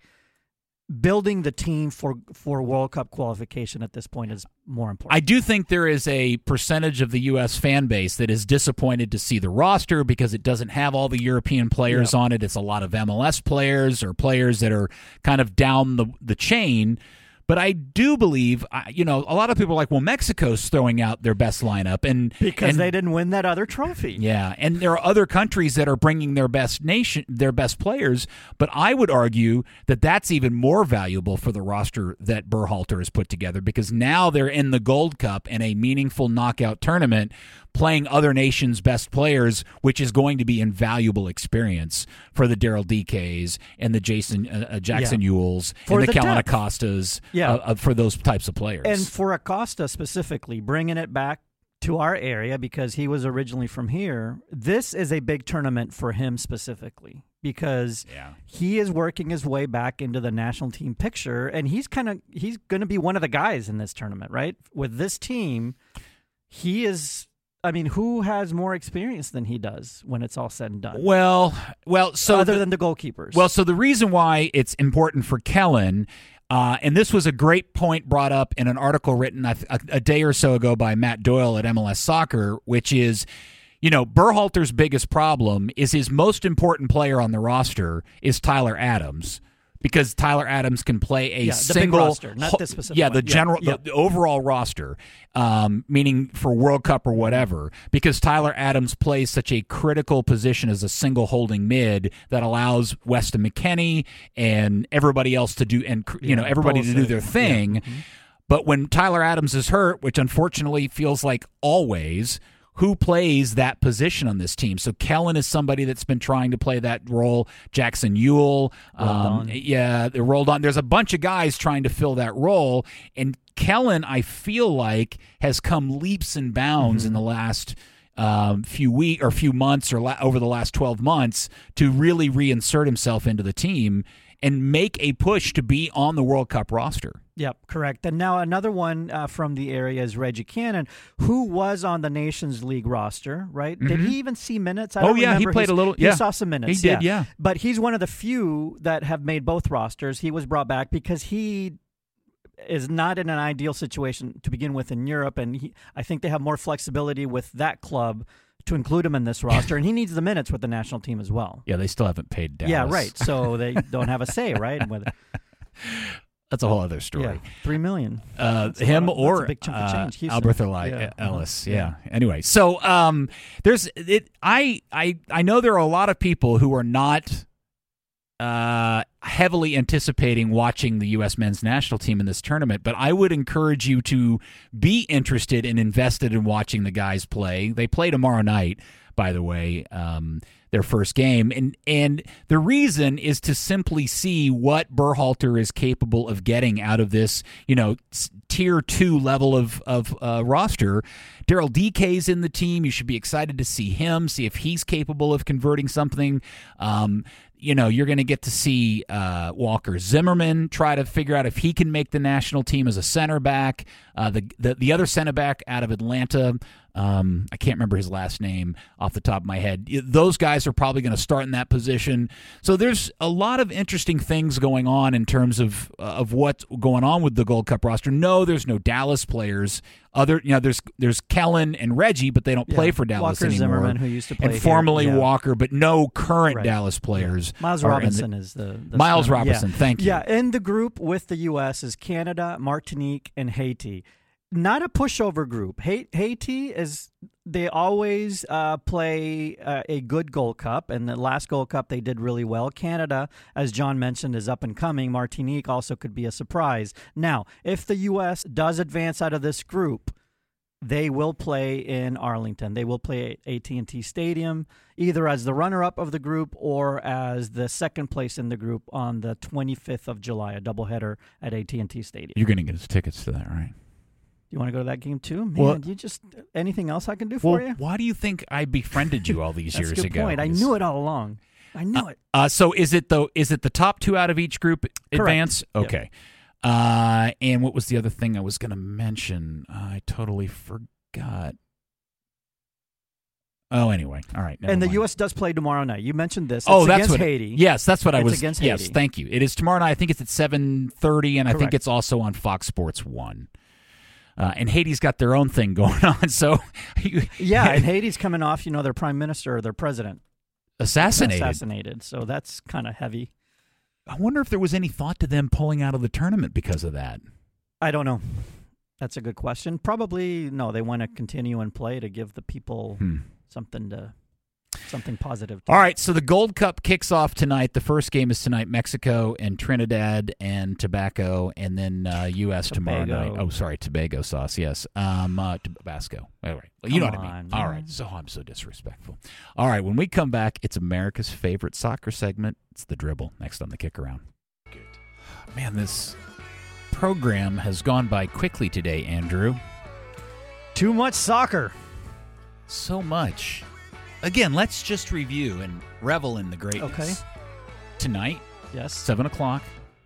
S6: building the team for, for World Cup qualification at this point is more important.
S5: I do think there is a percentage of the U S fan base that is disappointed to see the roster because it doesn't have all the European players
S6: Yep.
S5: on it. It's a lot of M L S players or players that are kind of down the, the chain. But I do believe, I- you know, a lot of people are like, well, Mexico's throwing out their best lineup. and
S6: because
S5: and,
S6: they didn't win that other trophy.
S5: Yeah, and there are other countries that are bringing their best nation, their best players, but I would argue that that's even more valuable for the roster that Berhalter has put together because now they're in the Gold Cup in a meaningful knockout tournament playing other nations' best players, which is going to be invaluable experience for the Daryl D Ks and the Jason uh, uh, Jackson
S6: Yeah.
S5: Ewells
S6: For
S5: and the,
S6: the
S5: Kellen
S6: depth.
S5: Acostas
S6: Yeah.
S5: uh, uh, for those types of players.
S6: And for Acosta specifically, bringing it back to our area because he was originally from here, this is a big tournament for him specifically because
S5: Yeah.
S6: he is working his way back into the national team picture, and he's kind of he's going to be one of the guys in this tournament, right? With this team, he is. I mean, who has more experience than he does when it's all said and done?
S5: Well, well, so
S6: other
S5: the-
S6: than the goalkeepers.
S5: Well, so the reason why it's important for Kellen, uh, and this was a great point brought up in an article written a, a, a day or so ago by Matt Doyle at M L S Soccer, which is, you know, Berhalter's biggest problem is his most important player on the roster is Tyler Adams. Because Tyler Adams can play a
S6: Yeah, the big
S5: single
S6: roster, not this specific
S5: yeah, the
S6: one. Yeah,
S5: general,
S6: yeah.
S5: The, the overall roster, um, meaning for World Cup or whatever. Because Tyler Adams plays such a critical position as a single holding mid that allows Weston McKennie and everybody else to do, and you know,
S6: Yeah,
S5: everybody to do
S6: Pulisic.
S5: their thing.
S6: Yeah. Mhm.
S5: But when Tyler Adams is hurt, which unfortunately feels like always, who plays that position on this team? So Kellen is somebody that's been trying to play that role. Jackson Ewell, um,
S6: Roldan.
S5: yeah, they rolled on. There's a bunch of guys trying to fill that role, and Kellen, I feel like, has come leaps and bounds
S6: Mm-hmm.
S5: in the last um, few week or few months or la- over the last twelve months to really reinsert himself into the team and make a push to be on the World Cup roster.
S6: Yep, correct. And now another one uh, from the area is Reggie Cannon, who was on the Nations League roster, right? Did he even see minutes? I
S5: Oh,
S6: don't
S5: yeah, he
S6: remember.
S5: played
S6: He's-
S5: a little-
S6: He
S5: yeah.
S6: saw some minutes.
S5: He did, yeah.
S6: But he's one of the few that have made both rosters. He was brought back because he is not in an ideal situation to begin with in Europe, and he, I think they have more flexibility with that club to include him in this roster, and he needs the minutes with the national team as well.
S5: Yeah, they still haven't paid Dallas.
S6: Yeah, right. So they don't have a say, right? Whether,
S5: that's a whole other story.
S6: Yeah, three million.
S5: Uh,
S6: That's a
S5: him
S6: lot of-
S5: or
S6: that's a big chunk of
S5: uh,
S6: change. Houston.
S5: Albert Eli-
S6: Yeah.
S5: Ellis.
S6: Uh-huh.
S5: Yeah. Anyway, so um, there's it. I I I know there are a lot of people who are not uh, heavily anticipating watching the U S men's national team in this tournament, but I would encourage you to be interested and invested in watching the guys play. They play tomorrow night, by the way. Um, their first game. And and the reason is to simply see what Berhalter is capable of getting out of this, you know, tier two level of, of uh, roster. Daryl D K's in the team. You should be excited to see him, see if he's capable of converting something. Um, you know, you're going to get to see uh, Walker Zimmerman try to figure out if he can make the national team as a center back. Uh, the, the the other center back out of Atlanta, um, I can't remember his last name off the top of my head. Those guys are probably going to start in that position. So there's a lot of interesting things going on in terms of uh, of what's going on with the Gold Cup roster. No, there's no Dallas players. Other, you know, there's there's Kellen and Reggie, but they don't play
S6: Yeah.
S5: for Dallas
S6: Walker
S5: anymore.
S6: Zimmerman, who used to play
S5: and
S6: here,
S5: formerly
S6: yeah.
S5: Walker, but no current
S6: Right.
S5: Dallas players.
S6: Yeah. Miles
S5: are in
S6: Robinson
S5: the,
S6: is the, the
S5: Miles
S6: swimmer.
S5: Robinson.
S6: Yeah.
S5: Thank you.
S6: Yeah, in the group with the U S is Canada, Martinique, and Haiti. Not a pushover group. Ha- Haiti is they always uh, play uh, a good Gold Cup, and the last Gold Cup they did really well. Canada, as John mentioned, is up and coming. Martinique also could be a surprise. Now, if the U S does advance out of this group, they will play in Arlington. They will play at A T and T Stadium, either as the runner-up of the group or as the second place in the group on the twenty-fifth of July, a doubleheader at A T and T Stadium.
S5: You're going to get us tickets to that, right?
S6: You want to go to that game too? Man,
S5: Well-
S6: you just anything else I can do for
S5: Well,
S6: you?
S5: why do you think I befriended you all these
S6: That's
S5: years
S6: a good
S5: ago?
S6: point. I
S5: Is-
S6: knew it all along. I knew it.
S5: Uh, so is it though? Is it the top two out of each group advance?
S6: Yeah.
S5: Okay. Uh, and what was the other thing I was going to mention? I totally forgot. Oh, anyway. All right. never
S6: And the
S5: mind.
S6: U S does play tomorrow night. You mentioned this. It's
S5: Oh, that's
S6: against
S5: what.
S6: Haiti.
S5: Yes, that's what I
S6: It's
S5: was.
S6: against
S5: yes,
S6: Haiti.
S5: thank you. It is tomorrow night. I think it's at seven thirty, and I think
S6: Correct.
S5: it's also on Fox Sports One. Uh, and Haiti's got their own thing going on. So, you,
S6: Yeah, and Haiti's coming off, you know, their prime minister or their president
S5: assassinated.
S6: assassinated. So that's kind of heavy.
S5: I wonder if there was any thought to them pulling out of the tournament because of that.
S6: I don't know. That's a good question. Probably no. They want to continue and play to give the people
S5: Hmm.
S6: something to something positive. To
S5: All right, so the Gold Cup kicks off tonight. The first game is tonight, Mexico and Trinidad and Tobago, and then uh, U S tomorrow
S6: Tobago.
S5: night. Oh, sorry, Tobago sauce, yes. Um, uh, Tabasco. All right, you know
S6: Come
S5: what I mean.
S6: on,
S5: All
S6: man.
S5: right, so I'm so disrespectful. All right, when we come back, it's America's favorite soccer segment. It's The Dribble, next on the Kick Around. Man, this program has gone by quickly today, Andrew.
S6: Too much soccer.
S5: So much. Again, let's just review and revel in the greatness.
S6: Okay.
S5: Tonight,
S6: Yes.
S5: seven o'clock.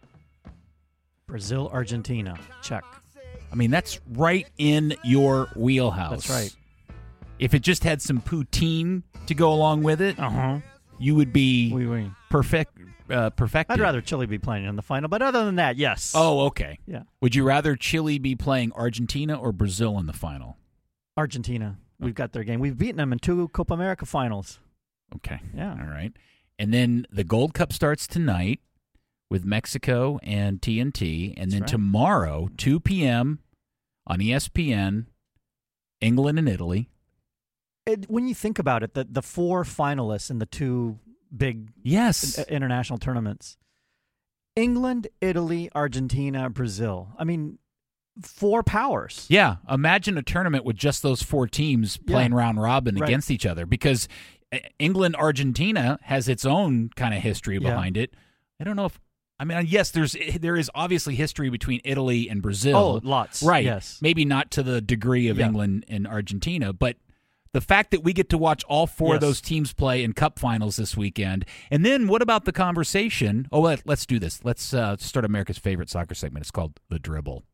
S6: Brazil, Argentina. Check.
S5: I mean, that's right in your wheelhouse.
S6: That's right.
S5: If it just had some poutine to go along with it,
S6: Uh huh.
S5: you would be
S6: We oui.
S5: perfect. Uh, perfected.
S6: I'd rather Chile be playing in the final, but other than that, yes.
S5: Oh, okay.
S6: Yeah.
S5: Would you rather Chile be playing Argentina or Brazil in the final?
S6: Argentina. We've got their game. We've beaten them in two Copa America finals.
S5: Okay.
S6: Yeah.
S5: All right. And then the Gold Cup starts tonight with Mexico and T N T. And
S6: That's
S5: then
S6: right.
S5: tomorrow, two p.m. on E S P N, England and Italy.
S6: It, when you think about it, the, the four finalists in the two big
S5: Yes.
S6: i- international tournaments, England, Italy, Argentina, Brazil. I mean, four powers.
S5: Yeah, imagine a tournament with just those four teams playing
S6: Yeah.
S5: round robin
S6: Right.
S5: against each other, because England Argentina has its own kind of history
S6: Yeah.
S5: behind it. I don't know if I mean yes, there's there is obviously history between Italy and Brazil.
S6: Oh, lots.
S5: Right.
S6: Yes.
S5: Maybe not to the degree of
S6: Yeah.
S5: England and Argentina, but the fact that we get to watch all four of
S6: Yes.
S5: those teams play in cup finals this weekend. And then what about the conversation? Oh, let, let's do this. Let's uh, start America's favorite soccer segment. It's called The Dribble.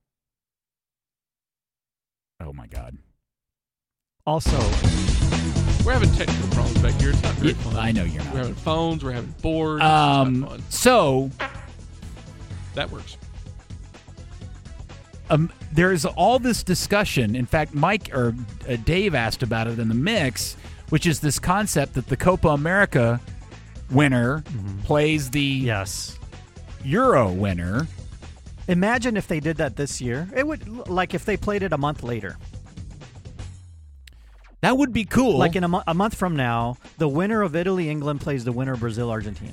S5: Oh, my God.
S6: Also,
S7: We're having technical problems back here. It's not very
S5: Yeah,
S7: fun.
S5: I know you're not.
S7: We're having phones. We're having boards.
S5: Um,
S7: it's not fun.
S5: so
S7: That works.
S5: um, there's all this discussion. In fact, Mike or uh, Dave asked about it in the mix, which is this concept that the Copa America winner plays the
S6: yes.
S5: Euro winner.
S6: Imagine if they did that this year. It would like if they played it a month later.
S5: That would be cool.
S6: Like in a, mo- a month from now, the winner of Italy-England plays the winner of Brazil-Argentina.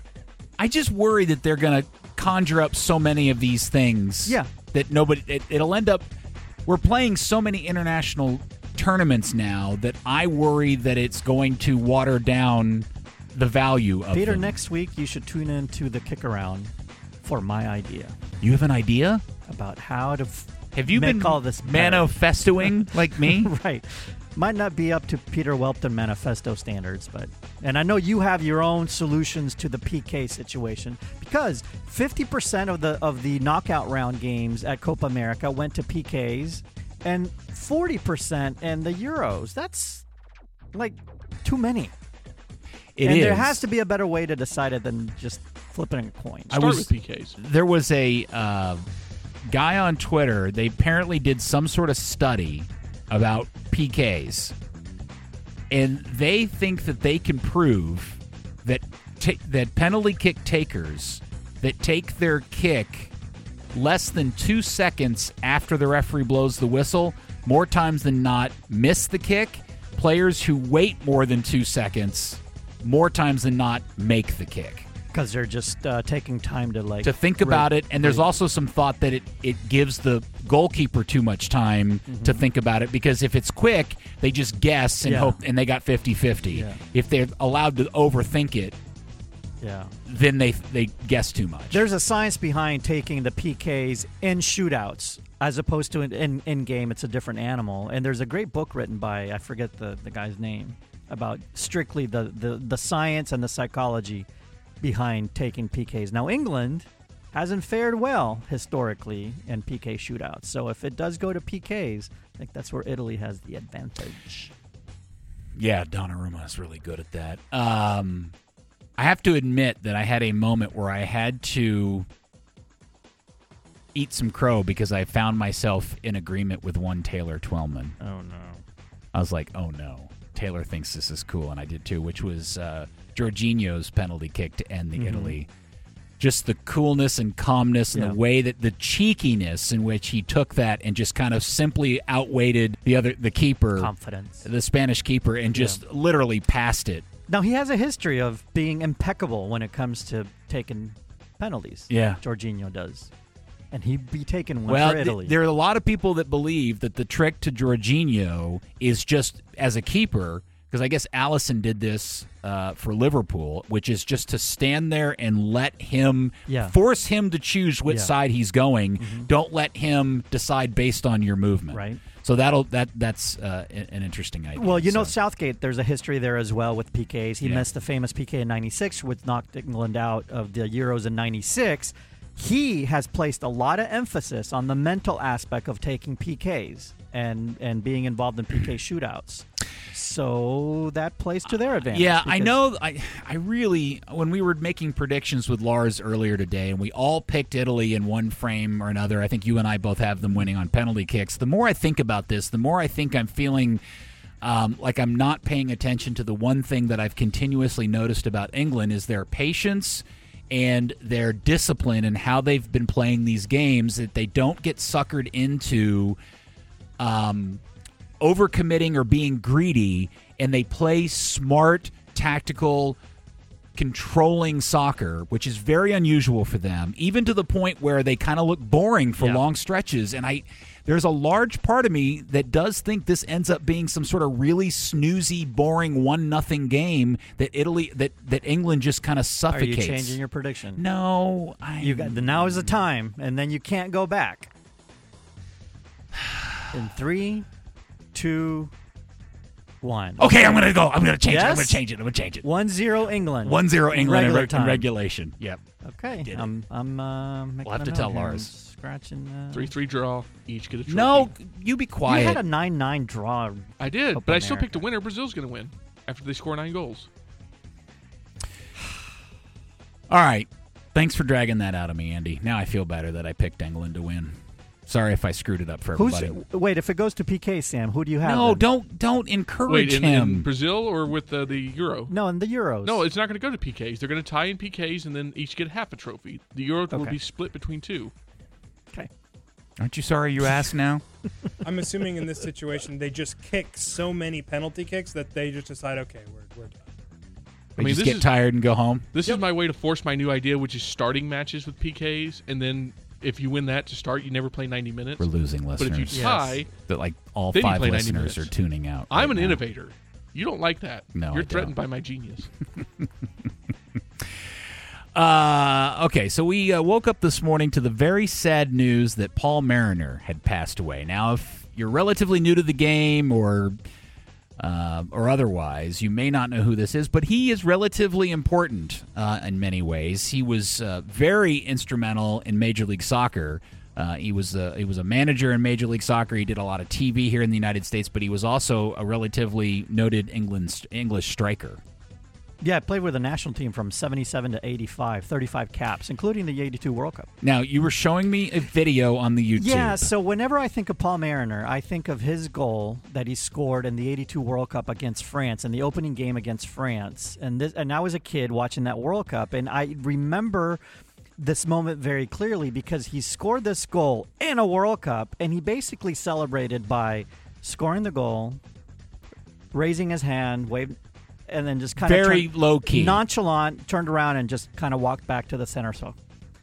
S5: I just worry that they're going to conjure up so many of these things.
S6: Yeah.
S5: That nobody. It, it'll end up. We're playing so many international tournaments now that I worry that it's going to water down the value of
S6: Peter,
S5: them.
S6: next week you should tune into the Kick Around for my idea
S5: You have an idea?
S6: about how to f-
S5: Have you
S6: make
S5: been
S6: all this better.
S5: manifestoing like me?
S6: Right. Might not be up to Peter Welton manifesto standards, but and I know you have your own solutions to the P K situation because fifty percent of the of the knockout round games at Copa America went to P Ks and forty percent in the Euros. That's like too many.
S5: It
S6: and
S5: is.
S6: there has to be a better way to decide it than just flipping a coin.
S7: Start
S5: I was,
S7: with P Ks.
S5: There was a uh, guy on Twitter. They apparently did some sort of study about P Ks, and they think that they can prove that ta- that penalty kick takers that take their kick less than two seconds after the referee blows the whistle, more times than not, miss the kick. Players who wait more than two seconds, more times than not, make the kick.
S6: Because they're just uh, taking time to like
S5: to think about it, and there's also some thought that it, it gives the goalkeeper too much time
S6: Mm-hmm.
S5: to think about it, because if it's quick, they just guess and
S6: Yeah.
S5: hope, and they got fifty-fifty.
S6: Yeah.
S5: If they're allowed to overthink it,
S6: yeah.
S5: then they they guess too much.
S6: There's a science behind taking the P Ks in shootouts as opposed to in, in, in game. It's a different animal. And there's a great book written by, I forget the, the guy's name, about strictly the, the, the science and the psychology behind taking P Ks. Now, England hasn't fared well historically in P K shootouts. So if it does go to P Ks, I think that's where Italy has the advantage.
S5: Yeah, Donnarumma is really good at that. Um, I have to admit that I had a moment where I had to eat some crow because I found myself in agreement with one Taylor Twellman.
S6: Oh, no.
S5: I was like, oh, no. Taylor thinks this is cool, and I did too, which was uh, Jorginho's penalty kick to end the
S6: Mhm.
S5: Italy. Just the coolness and calmness and
S6: Yeah.
S5: the way that the cheekiness in which he took that and just kind of simply outweighted the other the keeper,
S6: Confidence.
S5: the Spanish keeper, and just literally passed it.
S6: Now, he has a history of being impeccable when it comes to taking penalties.
S5: Yeah.
S6: Jorginho does. And he'd be taking one
S5: Well,
S6: for
S5: th-
S6: Italy.
S5: there are a lot of people that believe that the trick to Jorginho is just as a keeper, because I guess Alisson did this uh, for Liverpool, which is just to stand there and let him,
S6: Yeah.
S5: force him to choose which
S6: Yeah.
S5: side he's going.
S6: Mhm.
S5: Don't let him decide based on your movement.
S6: Right.
S5: So that'll that that's uh, an an interesting idea.
S6: Well, you know,
S5: So-
S6: Southgate, there's a history there as well with P Ks. He
S5: Yeah.
S6: missed the famous P K in ninety-six, which knocked England out of the Euros in ninety-six. He has placed a lot of emphasis on the mental aspect of taking P Ks and, and being involved in P K shootouts. So that plays to their advantage.
S5: Yeah, I
S6: because-
S5: know. I I really, when we were making predictions with Lars earlier today, and we all picked Italy in one frame or another, I think you and I both have them winning on penalty kicks. The more I think about this, the more I think I'm feeling um, like I'm not paying attention to the one thing that I've continuously noticed about England is their patience and their discipline and how they've been playing these games, that they don't get suckered into um, overcommitting or being greedy, and they play smart, tactical, controlling soccer, which is very unusual for them, even to the point where they kind of look boring for
S6: Yeah.
S5: long stretches. And I, there's a large part of me that does think this ends up being some sort of really snoozy, boring one nothing game that Italy, that that England just kind of
S6: Are
S5: suffocates.
S6: you changing your prediction?
S5: No, I.
S6: You got, now is the time, and then you can't go back. In three, two, one.
S5: Okay, I'm gonna go. I'm gonna change it. I'm
S6: Yes?
S5: gonna change it. I'm gonna change it.
S6: One zero England.
S5: One zero England in,
S6: Regular
S5: reg- in
S6: time.
S5: regulation. Yep.
S6: Okay,
S5: Did it.
S6: I'm I'm uh, making
S5: We'll have
S6: a
S5: to
S6: note
S5: tell
S6: here. I'm
S5: Lars.
S6: Scratching. Uh,
S7: Three three draw. Each get a trophy.
S5: No, you be
S6: You
S5: quiet.
S6: had a nine nine draw.
S7: I did,
S6: Copa
S7: but I still
S6: America.
S7: picked a winner. Brazil's going to win after they score nine goals.
S5: All right. Thanks for dragging that out of me, Andy. Now I feel better that I picked England to win. Sorry if I screwed it up for
S6: Who's
S5: everybody.
S6: wait? If it goes to P K, Sam, who do you have?
S5: No,
S6: then?
S5: don't don't encourage
S7: Wait, in,
S5: him.
S7: in Brazil or with the, the Euro?
S6: No, in the Euros.
S7: No, it's not going to go to P Ks. They're going to tie in P Ks and then each get half a trophy. The Euro will
S6: Okay.
S7: be split between two.
S5: Aren't you sorry you asked now?
S11: I'm assuming in this situation they just kick so many penalty kicks that they just decide, okay, we're we're done.
S5: They
S7: I mean,
S5: just
S7: this
S5: get
S7: is,
S5: tired and go home?
S7: This yep. is my way to force my new idea, which is starting matches with P Ks, and then if you win that to start, you never play ninety minutes.
S5: We're losing listeners.
S7: But if you tie,
S5: yes. that like all
S7: then
S5: five
S7: you play
S5: listeners are tuning out.
S7: I'm
S5: right
S7: an
S5: now.
S7: innovator. You don't like that.
S5: No,
S7: You're
S5: I
S7: threatened
S5: don't.
S7: by my genius.
S5: uh, okay, so we uh, woke up this morning to the very sad news that Paul Mariner had passed away. Now, if you're relatively new to the game or uh, or otherwise, you may not know who this is, but he is relatively important uh, in many ways. He was uh, very instrumental in Major League Soccer. Uh, he was a, he was a manager in Major League Soccer. He did a lot of T V here in the United States, but he was also a relatively noted England, English striker.
S6: Yeah, I played with the national team from seventy-seven to eighty-five, thirty-five caps, including the eighty-two World Cup.
S5: Now, you were showing me a video on the YouTube.
S6: Yeah, so whenever I think of Paul Mariner, I think of his goal that he scored in the eighty-two World Cup against France, in the opening game against France. And this, and I was a kid watching that World Cup, and I remember this moment very clearly because he scored this goal in a World Cup, and he basically celebrated by scoring the goal, raising his hand, waved, and then just kind of
S5: very
S6: turned,
S5: low key,
S6: nonchalant, turned around and just kind of walked back to the center circle.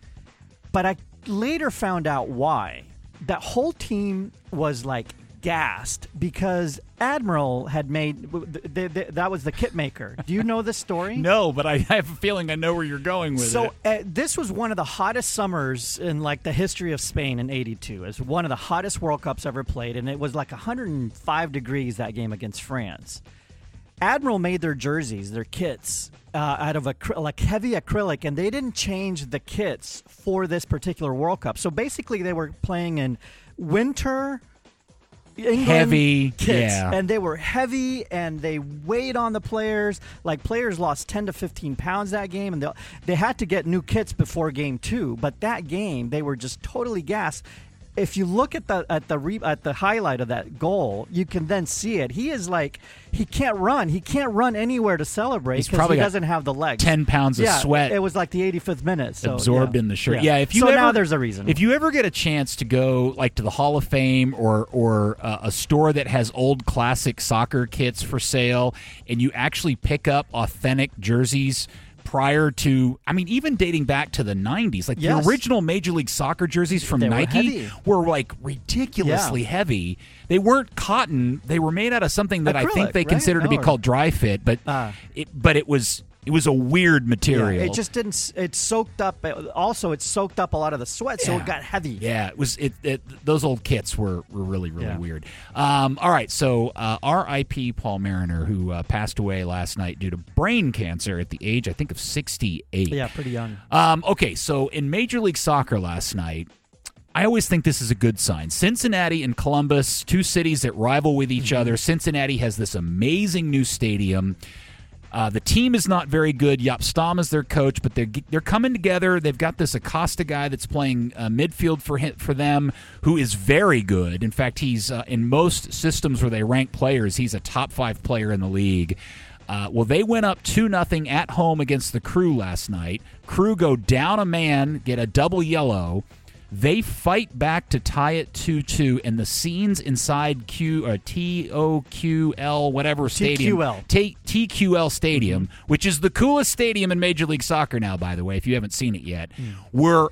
S6: But I later found out why. That whole team was like gassed because Admiral had made th- th- that was the kit maker. Do you know this story?
S5: No, but I have a feeling I know where you're going with
S6: so,
S5: it.
S6: So uh, this was one of the hottest summers in like the history of Spain in eighty-two. It's one of the hottest World Cups ever played, and it was like one hundred five degrees that game against France. Admiral made their jerseys, their kits, uh, out of acry- like heavy acrylic, and they didn't change the kits for this particular World Cup. So basically, they were playing in winter England
S5: heavy
S6: kits,
S5: yeah.
S6: and they were heavy, and they weighed on the players. Like players lost ten to fifteen pounds that game, and they they had to get new kits before game two. But that game, they were just totally gassed. If you look at the at the re, at the highlight of that goal, you can then see it. He is like he can't run. He can't run anywhere to celebrate because he doesn't have the legs.
S5: Ten pounds of
S6: yeah,
S5: sweat.
S6: It was like the eighty-fifth minute, so,
S5: absorbed
S6: yeah.
S5: in the shirt.
S6: Yeah.
S5: Yeah. If you
S6: so
S5: ever,
S6: now there's a reason.
S5: If you ever get a chance to go like to the Hall of Fame or or uh, a store that has old classic soccer kits for sale, and you actually pick up authentic jerseys prior to, I mean, even dating back to the nineties, like
S6: yes.
S5: the original Major League Soccer jerseys from
S6: they
S5: Nike
S6: were,
S5: were like ridiculously
S6: yeah.
S5: heavy. They weren't cotton; they were made out of something that
S6: Acrylic,
S5: I think they
S6: right?
S5: consider to be
S6: No, or-
S5: called dry fit, but
S6: uh,
S5: it, but it was. It was a weird material.
S6: Yeah, it just didn't. It soaked up. Also, it soaked up a lot of the sweat, so
S5: Yeah.
S6: it got heavy.
S5: Yeah, it was. It, it those old kits were, were really really
S6: Yeah.
S5: weird. Um, all right, so uh, R I P Paul Mariner, who uh, passed away last night due to brain cancer at the age I think of sixty-eight.
S6: Yeah, pretty young.
S5: Um, okay, so in Major League Soccer last night, I always think this is a good sign. Cincinnati and Columbus, two cities that rival with each
S6: Mm-hmm.
S5: other. Cincinnati has this amazing new stadium. Uh, the team is not very good. Jaap Stam is their coach, but they're they're coming together. They've got this Acosta guy that's playing uh, midfield for him, for them, who is very good. In fact, he's uh, in most systems where they rank players, he's a top five player in the league. Uh, well, they went up two nothing at home against the Crew last night. Crew go down a man, get a double yellow. They fight back to tie it two two, and the scenes inside Q or T O Q L whatever stadium,
S6: T Q L
S5: T- T Q L Stadium, mm-hmm. which is the coolest stadium in Major League Soccer now, by the way, if you haven't seen it yet, mm. were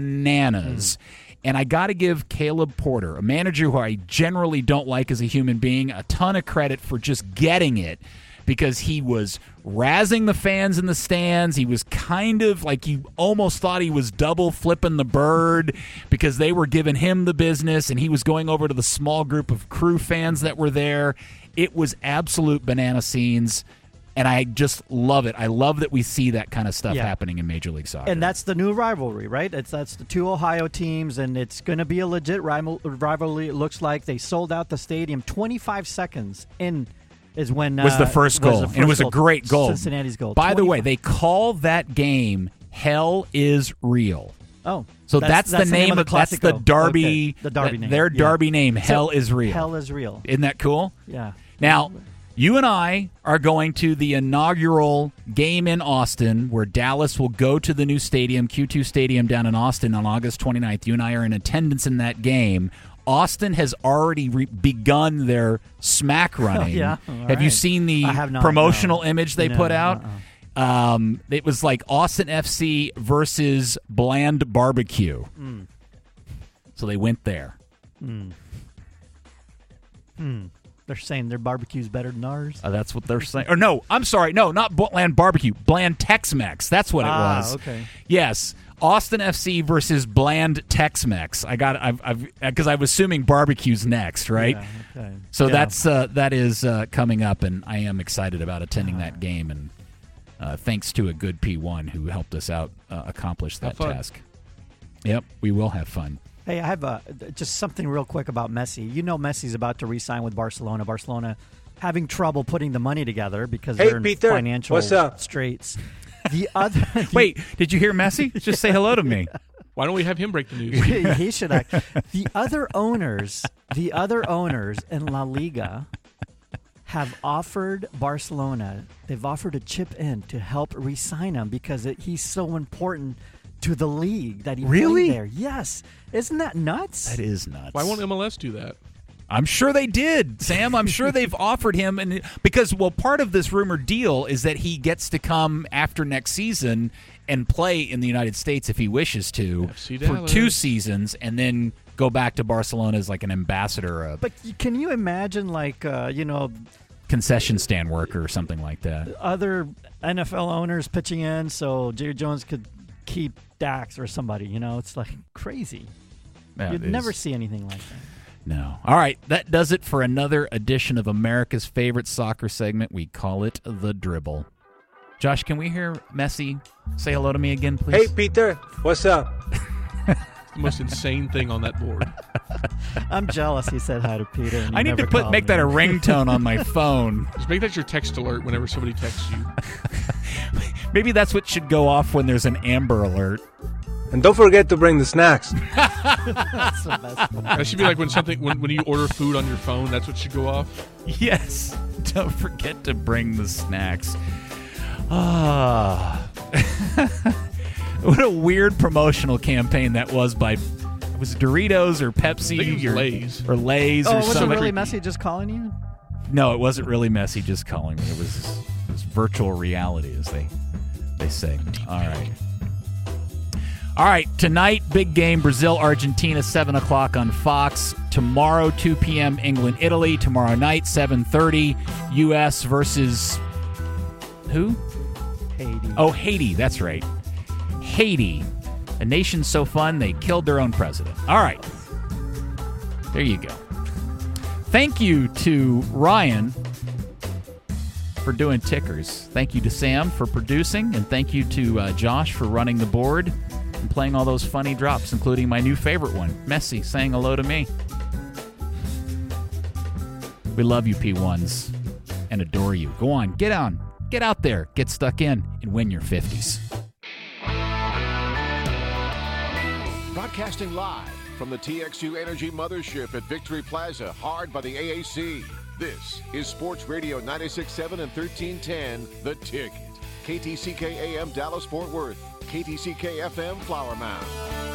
S5: bananas. Mm. And I got to give Caleb Porter, a manager who I generally don't like as a human being, a ton of credit for just getting it. Because he was razzing the fans in the stands. He was kind of like you almost thought he was double flipping the bird because they were giving him the business and he was going over to the small group of Crew fans that were there. It was absolute banana scenes, and I just love it. I love that we see that kind of stuff
S6: yeah.
S5: happening in Major League Soccer.
S6: And that's the new rivalry, right? It's That's the two Ohio teams, and it's going to be a legit rival- rivalry, it looks like. They sold out the stadium twenty-five seconds in Is when uh,
S5: was the first goal,
S6: the first
S5: and it was
S6: goal.
S5: a great goal.
S6: Cincinnati's goal.
S5: By the way,
S6: twenty-five
S5: they call that game "Hell is Real."
S6: Oh,
S5: so that's, that's,
S6: that's
S5: the name
S6: of
S5: of,
S6: the
S5: that's the Derby,
S6: okay. the Derby
S5: that,
S6: name.
S5: their
S6: yeah.
S5: Derby name.
S6: So,
S5: Hell is real.
S6: Hell is real.
S5: Isn't that cool?
S6: Yeah.
S5: Now, You and I are going to the inaugural game in Austin where Dallas will go to the new stadium, Q two Stadium down in Austin on August twenty-ninth. You and I are in attendance in that game. Austin has already re- begun their smack running.
S6: Oh, yeah. All
S5: have
S6: right.
S5: you seen the
S6: I have not,
S5: promotional
S6: no.
S5: image they
S6: No,
S5: put out?
S6: uh-uh.
S5: Um, it was like Austin F C versus Bland Barbecue.
S6: Mm.
S5: So they went there.
S6: Hmm. Hmm. They're saying their barbecue's better than ours.
S5: Uh, that's what they're saying. Or no, I'm sorry. No, not Bland Barbecue. Bland Tex-Mex. That's what it
S6: Ah,
S5: was.
S6: okay.
S5: Yes. Austin F C versus Bland Tex-Mex. I got I've I've because I was assuming barbecue's next, right?
S6: Yeah, okay.
S5: So
S6: Yeah.
S5: that's uh, that is uh, coming up, and I am excited about attending that game. And uh, thanks to a good P one who helped us out uh, accomplish that
S7: Have fun.
S5: task. Yep, we will have fun.
S6: Hey, I have uh, just something real quick about Messi. You know Messi's about to re-sign with Barcelona. Barcelona having trouble putting the money together because
S12: Hey,
S6: they're in
S12: Peter,
S6: financial
S12: what's up?
S6: straits. The other the,
S5: Wait, did you hear Messi? Just say hello to me.
S7: Why don't we have him break the news?
S6: he should act. The other owners, the other owners in La Liga have offered Barcelona, they've offered to chip in to help re-sign him because it, he's so important to the league that he
S5: Really?
S6: played there. Yes. Isn't that nuts?
S5: That is nuts.
S7: Why won't M L S do that?
S5: I'm sure they did, Sam. I'm sure they've offered him, and because well, part of this rumored deal is that he gets to come after next season and play in the United States if he wishes to
S7: F C
S5: for
S7: Dallas.
S5: two seasons, and then go back to Barcelona as like an ambassador, a
S6: But can you imagine, like, uh, you know,
S5: concession stand worker or something like that?
S6: other N F L owners pitching in so Jerry Jones could keep Dax or somebody? You know, it's like crazy.
S5: Yeah,
S6: You'd
S5: it
S6: never
S5: is.
S6: see anything like that.
S5: No. All right, that does it for another edition of America's favorite soccer segment. We call it The Dribble. Josh, can we hear Messi say hello to me again, please?
S12: Hey, Peter, what's up?
S7: The most insane thing on that board.
S6: I'm jealous he said hi to Peter. And he
S5: I need to
S6: never
S5: put
S6: called
S5: make
S6: me.
S5: that a ringtone on my phone.
S7: Just make that your text alert whenever somebody texts you.
S5: Maybe that's what should go off when there's an Amber Alert.
S12: And don't forget to bring the snacks.
S6: That's the best one.
S7: That should be like when something when, when you order food on your phone. That's what should go off.
S5: Yes. Don't forget to bring the snacks. Ah. What a weird promotional campaign that was by was it Doritos or Pepsi
S7: I think it was
S5: or
S7: Lay's.
S5: or Lay's
S6: Oh,
S5: or
S6: was it
S5: something.
S6: really Messi just calling you?
S5: No, it wasn't really Messi just calling me. It was, it was virtual reality, as they they say. All right. All right, tonight, big game, Brazil-Argentina, seven o'clock on Fox. Tomorrow, two p.m., England-Italy. Tomorrow night, seven thirty, U S versus who?
S6: Haiti.
S5: Oh, Haiti, that's right. Haiti, a nation so fun they killed their own president. All right, there you go. Thank you to Ryan for doing tickers. Thank you to Sam for producing, and thank you to uh, Josh for running the board and playing all those funny drops, including my new favorite one, Messi saying hello to me. We love you, P ones, and adore you. Go on, get on, get out there, get stuck in, and win your fifties.
S2: Broadcasting live from the T X U Energy Mothership at Victory Plaza, hard by the A A C. This is Sports Radio ninety-six point seven and thirteen ten, The Ticket. K T C K A M Dallas Fort Worth, K T C K F M Flower Mound.